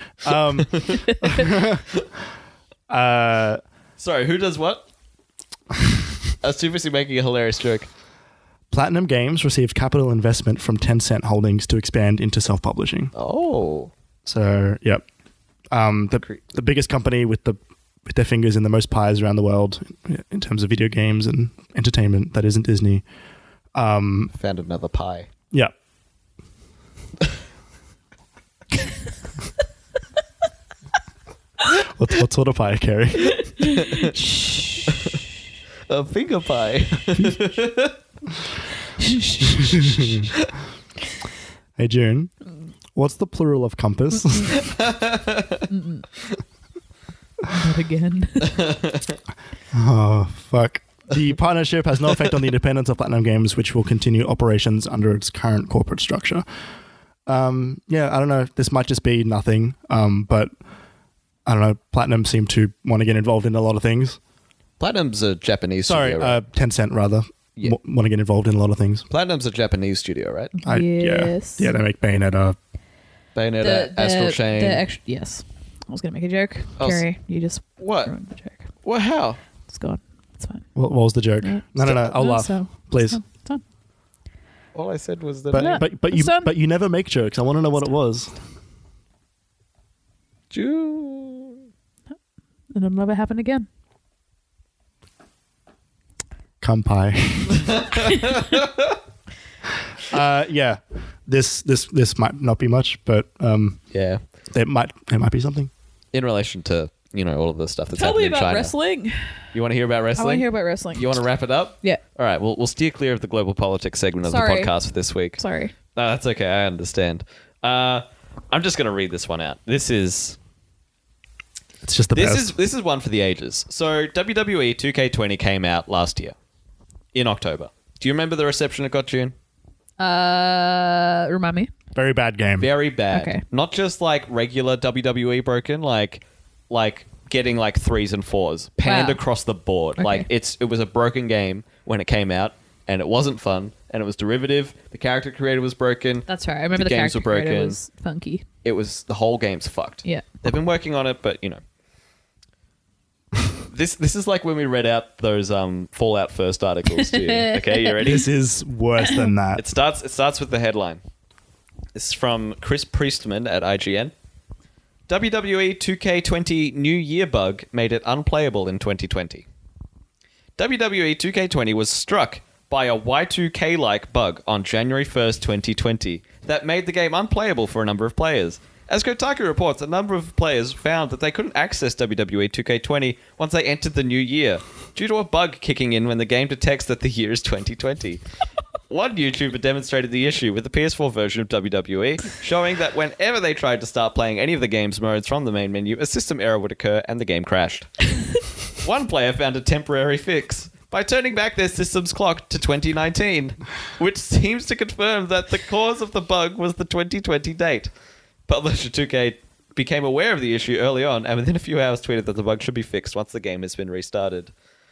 Sorry, who does what? I was too busy making a hilarious joke. Platinum Games received capital investment from Tencent Holdings to expand into self-publishing. Oh. So, yep. The biggest company with their fingers in the most pies around the world in terms of video games and entertainment that isn't Disney. Found another pie. Yeah. what sort of pie, Kerry? A finger pie. Hey, June. What's the plural of compass? Not again. Oh, fuck. The partnership has no effect on the independence of Platinum Games, which will continue operations under its current corporate structure. Yeah, I don't know. This might just be nothing, but I don't know. Platinum seem to want to get involved in a lot of things. Platinum's a Japanese Sorry, studio, right? Tencent, rather. Yeah. Want to get involved in a lot of things. Platinum's a Japanese studio, right? Yes. Yeah, they make Bayonetta. Bayonetta, Astral Chain. Yes. I was going to make a joke. Oh, Carrie, you just What? ruined the joke. Well, how? It's gone. It's fine. What was the joke? Yeah. No. I'll laugh. So, Please. It's done. All I said was that... But you never make jokes. I want to know what it was. June. And it'll never happen again. Come pie. Yeah. This might not be much, but Yeah. it might be something. In relation to, all of the stuff that's Tell me happening in about China. wrestling. You want to hear about I wrestling? want to hear about wrestling. You want to wrap it up? Yeah. All right. We'll steer clear of the global politics segment of Sorry. the podcast for this week. Sorry. No, that's okay. I understand. I'm just going to read this one out. This is best. This is one for the ages. So WWE 2K20 came out last year in October. Do you remember the reception it got, June? Remind me. Very bad game. Very bad. Okay. Not just like regular WWE broken, like getting like 3s and 4s panned Wow. across the board. Okay. Like it was a broken game when it came out, and it wasn't fun, and it was derivative. The character creator was broken. That's right. I remember The the games character were broken. creator was funky. It was the whole game's fucked. Yeah. They've been working on it, but This is like when we read out those Fallout First articles to you. Okay, you ready? This is worse than that. It starts with the headline. This is from Chris Priestman at IGN. WWE 2K20 New Year bug made it unplayable in 2020. WWE 2K20 was struck by a Y2K-like bug on January 1st, 2020 that made the game unplayable for a number of players. As Kotaku reports, a number of players found that they couldn't access WWE 2K20 once they entered the new year, due to a bug kicking in when the game detects that the year is 2020. One YouTuber demonstrated the issue with the PS4 version of WWE, showing that whenever they tried to start playing any of the game's modes from the main menu, a system error would occur and the game crashed. One player found a temporary fix by turning back their system's clock to 2019, which seems to confirm that the cause of the bug was the 2020 date. Publisher 2K became aware of the issue early on and within a few hours tweeted that the bug should be fixed once the game has been restarted.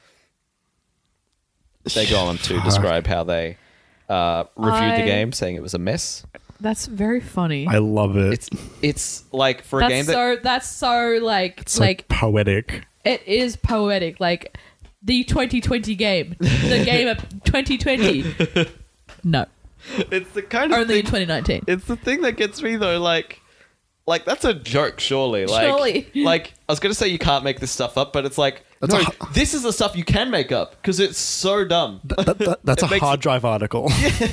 They go on to describe how they reviewed the game, saying it was a mess. That's very funny. I love it. It's like for a game That's so like It's so poetic. it is poetic. Like the 2020 game, the game of 2020. No. It's the kind of Only in thing, 2019. it's the thing that gets me though, like that's a joke, surely. Surely. Like I was gonna say you can't make this stuff up, but it's like That's no, a- this is the stuff you can make up because it's so dumb. That's It a makes hard drive article.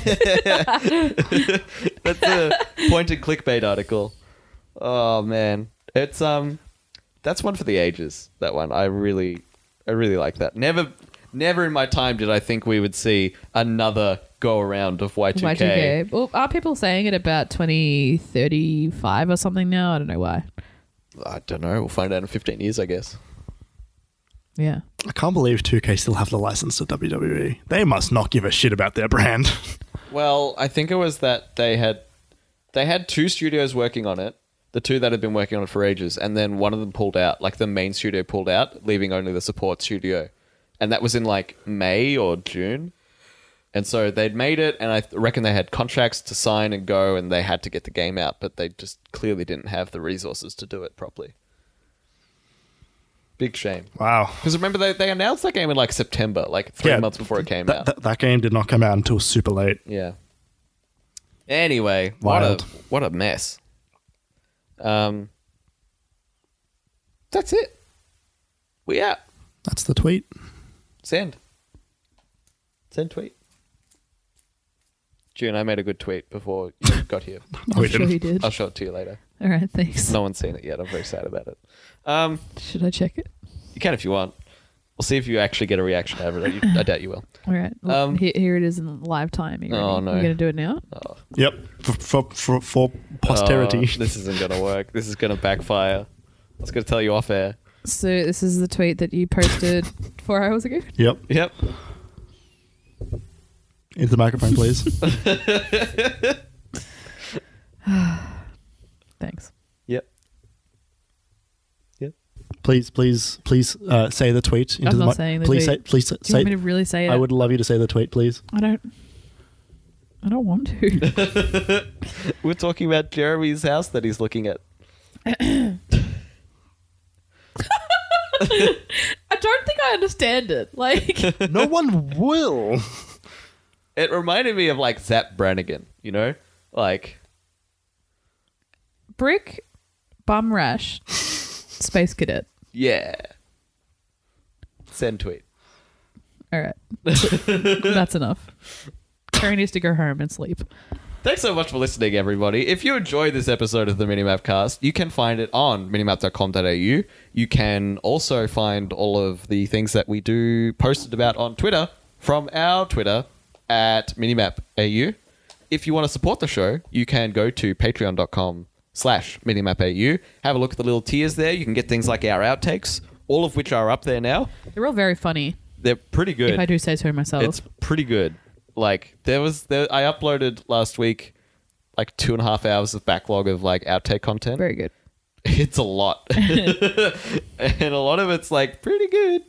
That's a pointed clickbait article. Oh man, it's that's one for the ages. That one, I really like that. Never in my time did I think we would see another go around of Y2K. Y2K. Well, are people saying it about 2035 or something now? I don't know why. I don't know. We'll find out in 15 years, I guess. Yeah. I can't believe 2K still have the license to WWE. They must not give a shit about their brand. Well, I think it was that they had 2 studios working on it. The 2 that had been working on it for ages, and then one of them pulled out. Like the main studio pulled out, leaving only the support studio, and that was in like May or June. And so they'd made it, and I reckon they had contracts to sign and go, and they had to get the game out, but they just clearly didn't have the resources to do it properly. Big shame. Wow. Because remember, they announced that game in like September, like 3 months before it came out. That game did not come out until super late. Yeah. Anyway, Wild. what a mess. That's it. We out. That's the tweet. Send tweet. June, I made a good tweet before you got here. No, I'm we sure didn't. you did. I'll show it to you later. All right, thanks. No one's seen it yet. I'm very sad about it. Should I check it? You can if you want. We'll see if you actually get a reaction out of it. I doubt you will. All right. Well, Um, here it is in live time. Are you Oh, ready? no. We're going to do it now? Oh, Yep. For posterity. oh, this isn't going to work. This is going to backfire. I was going to tell you off air. So this is the tweet that you posted 4 hours ago? Yep. Yep. Into the microphone, please. Thanks. Yep. Yep. please say the tweet. Into I'm the not saying the please tweet. Please Do you say. want me to really say it? I would love you to say the tweet, please. I don't want to. We're talking about Jeremy's house that he's looking at. I don't think I understand it. Like, No one will. It reminded me of like Zap Brannigan, you know? Like, Brick, Bum Rash, Space Cadet. yeah. Send tweet. All right. That's enough. Terry needs to go home and sleep. Thanks so much for listening, everybody. If you enjoyed this episode of the Minimap Cast, you can find it on minimap.com.au. You can also find all of the things that we do posted about on Twitter from our Twitter at minimapau. If you want to support the show, you can go to patreon.com/minimapau. Have a look at the little tiers there. You can get things like our outtakes, all of which are up there now. They're all very funny, They're pretty good. if I do say so myself. It's pretty good. Like I uploaded last week like 2.5 hours of backlog of like outtake content. Very good. It's a lot. And a lot of it's like pretty good.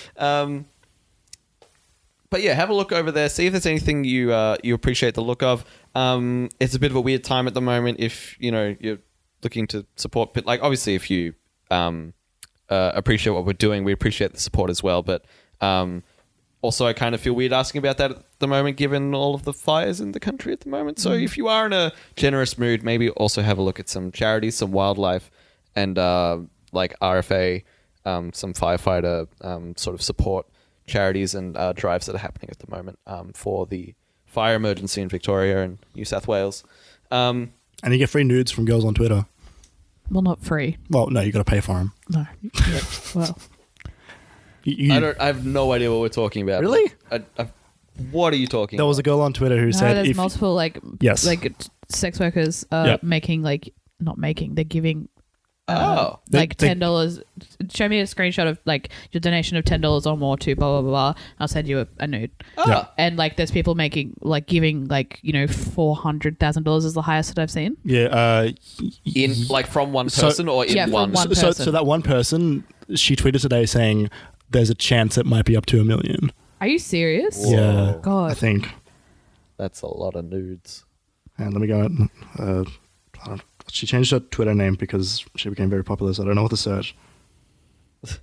But yeah, have a look over there. See if there's anything you appreciate the look of. It's a bit of a weird time at the moment if, you're looking to support. But like obviously if you appreciate what we're doing, we appreciate the support as well. But also I kind of feel weird asking about that at the moment given all of the fires in the country at the moment. So if you are in a generous mood, maybe also have a look at some charities, some wildlife and like RFA, some firefighter sort of support charities and drives that are happening at the moment for the fire emergency in Victoria and New South Wales. And you get free nudes from girls on Twitter. Well, not free. Well, no, you got to pay for them. No. Yeah, well, I have no idea what we're talking about. Really? What are you talking There about? was a girl on Twitter who no, said, there's "If multiple Yes. sex workers Yep. making they're giving Oh. like They- $10. Show me a screenshot of like your donation of $10 or more to blah blah blah. I'll send you a nude. Oh. Yeah. And like there's people giving $400,000 is the highest that I've seen. yeah, In like from one So- person or in Yeah, from one? one- so person. that one person, she tweeted today saying there's a chance it might be up to $1 million. Are you serious? Whoa. Yeah, God. I think. That's a lot of nudes. And let me go. She changed her Twitter name because she became very popular, so I don't know what to search.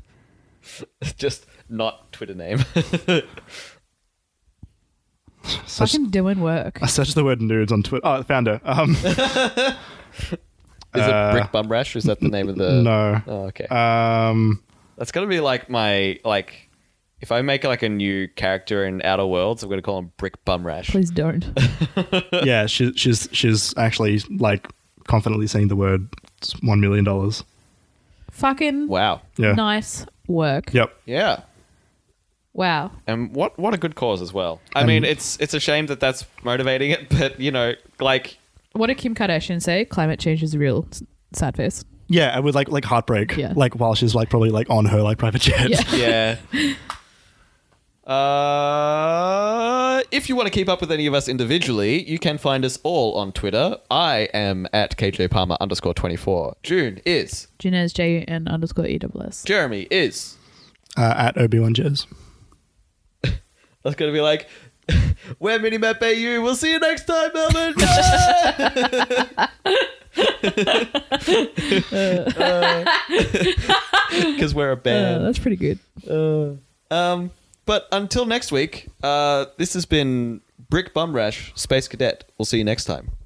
Just not Twitter name. Fucking doing work. I searched the word nudes on Twitter. Oh, I found her. Is it Brick Bum Rash? Is that the name of the... No. Oh, okay. That's going to be like my... like, if I make like a new character in Outer Worlds, I'm going to call him Brick Bum Rash. Please don't. Yeah, she's actually like confidently saying the word $1 million. Fucking Wow. Yeah. nice work. Yep. Yeah. Wow. And what a good cause as well. I mean, it's a shame that that's motivating it, but, you know, like... What did Kim Kardashian say? Climate change is real. Sad face. Yeah, with like heartbreak. Yeah. Like while she's like probably like on her like private jet. Yeah. Yeah. If you want to keep up with any of us individually, you can find us all on Twitter. I am at KJPalmer_24. June is. Junez JUN_EWS. Jeremy is. At Obi-Wan Jez. That's going to be like, we're Minimap AU. We'll see you next time, Melbourne. Because we're a band. That's pretty good. But until next week, this has been Brick Bum Rash, Space Cadet. We'll see you next time.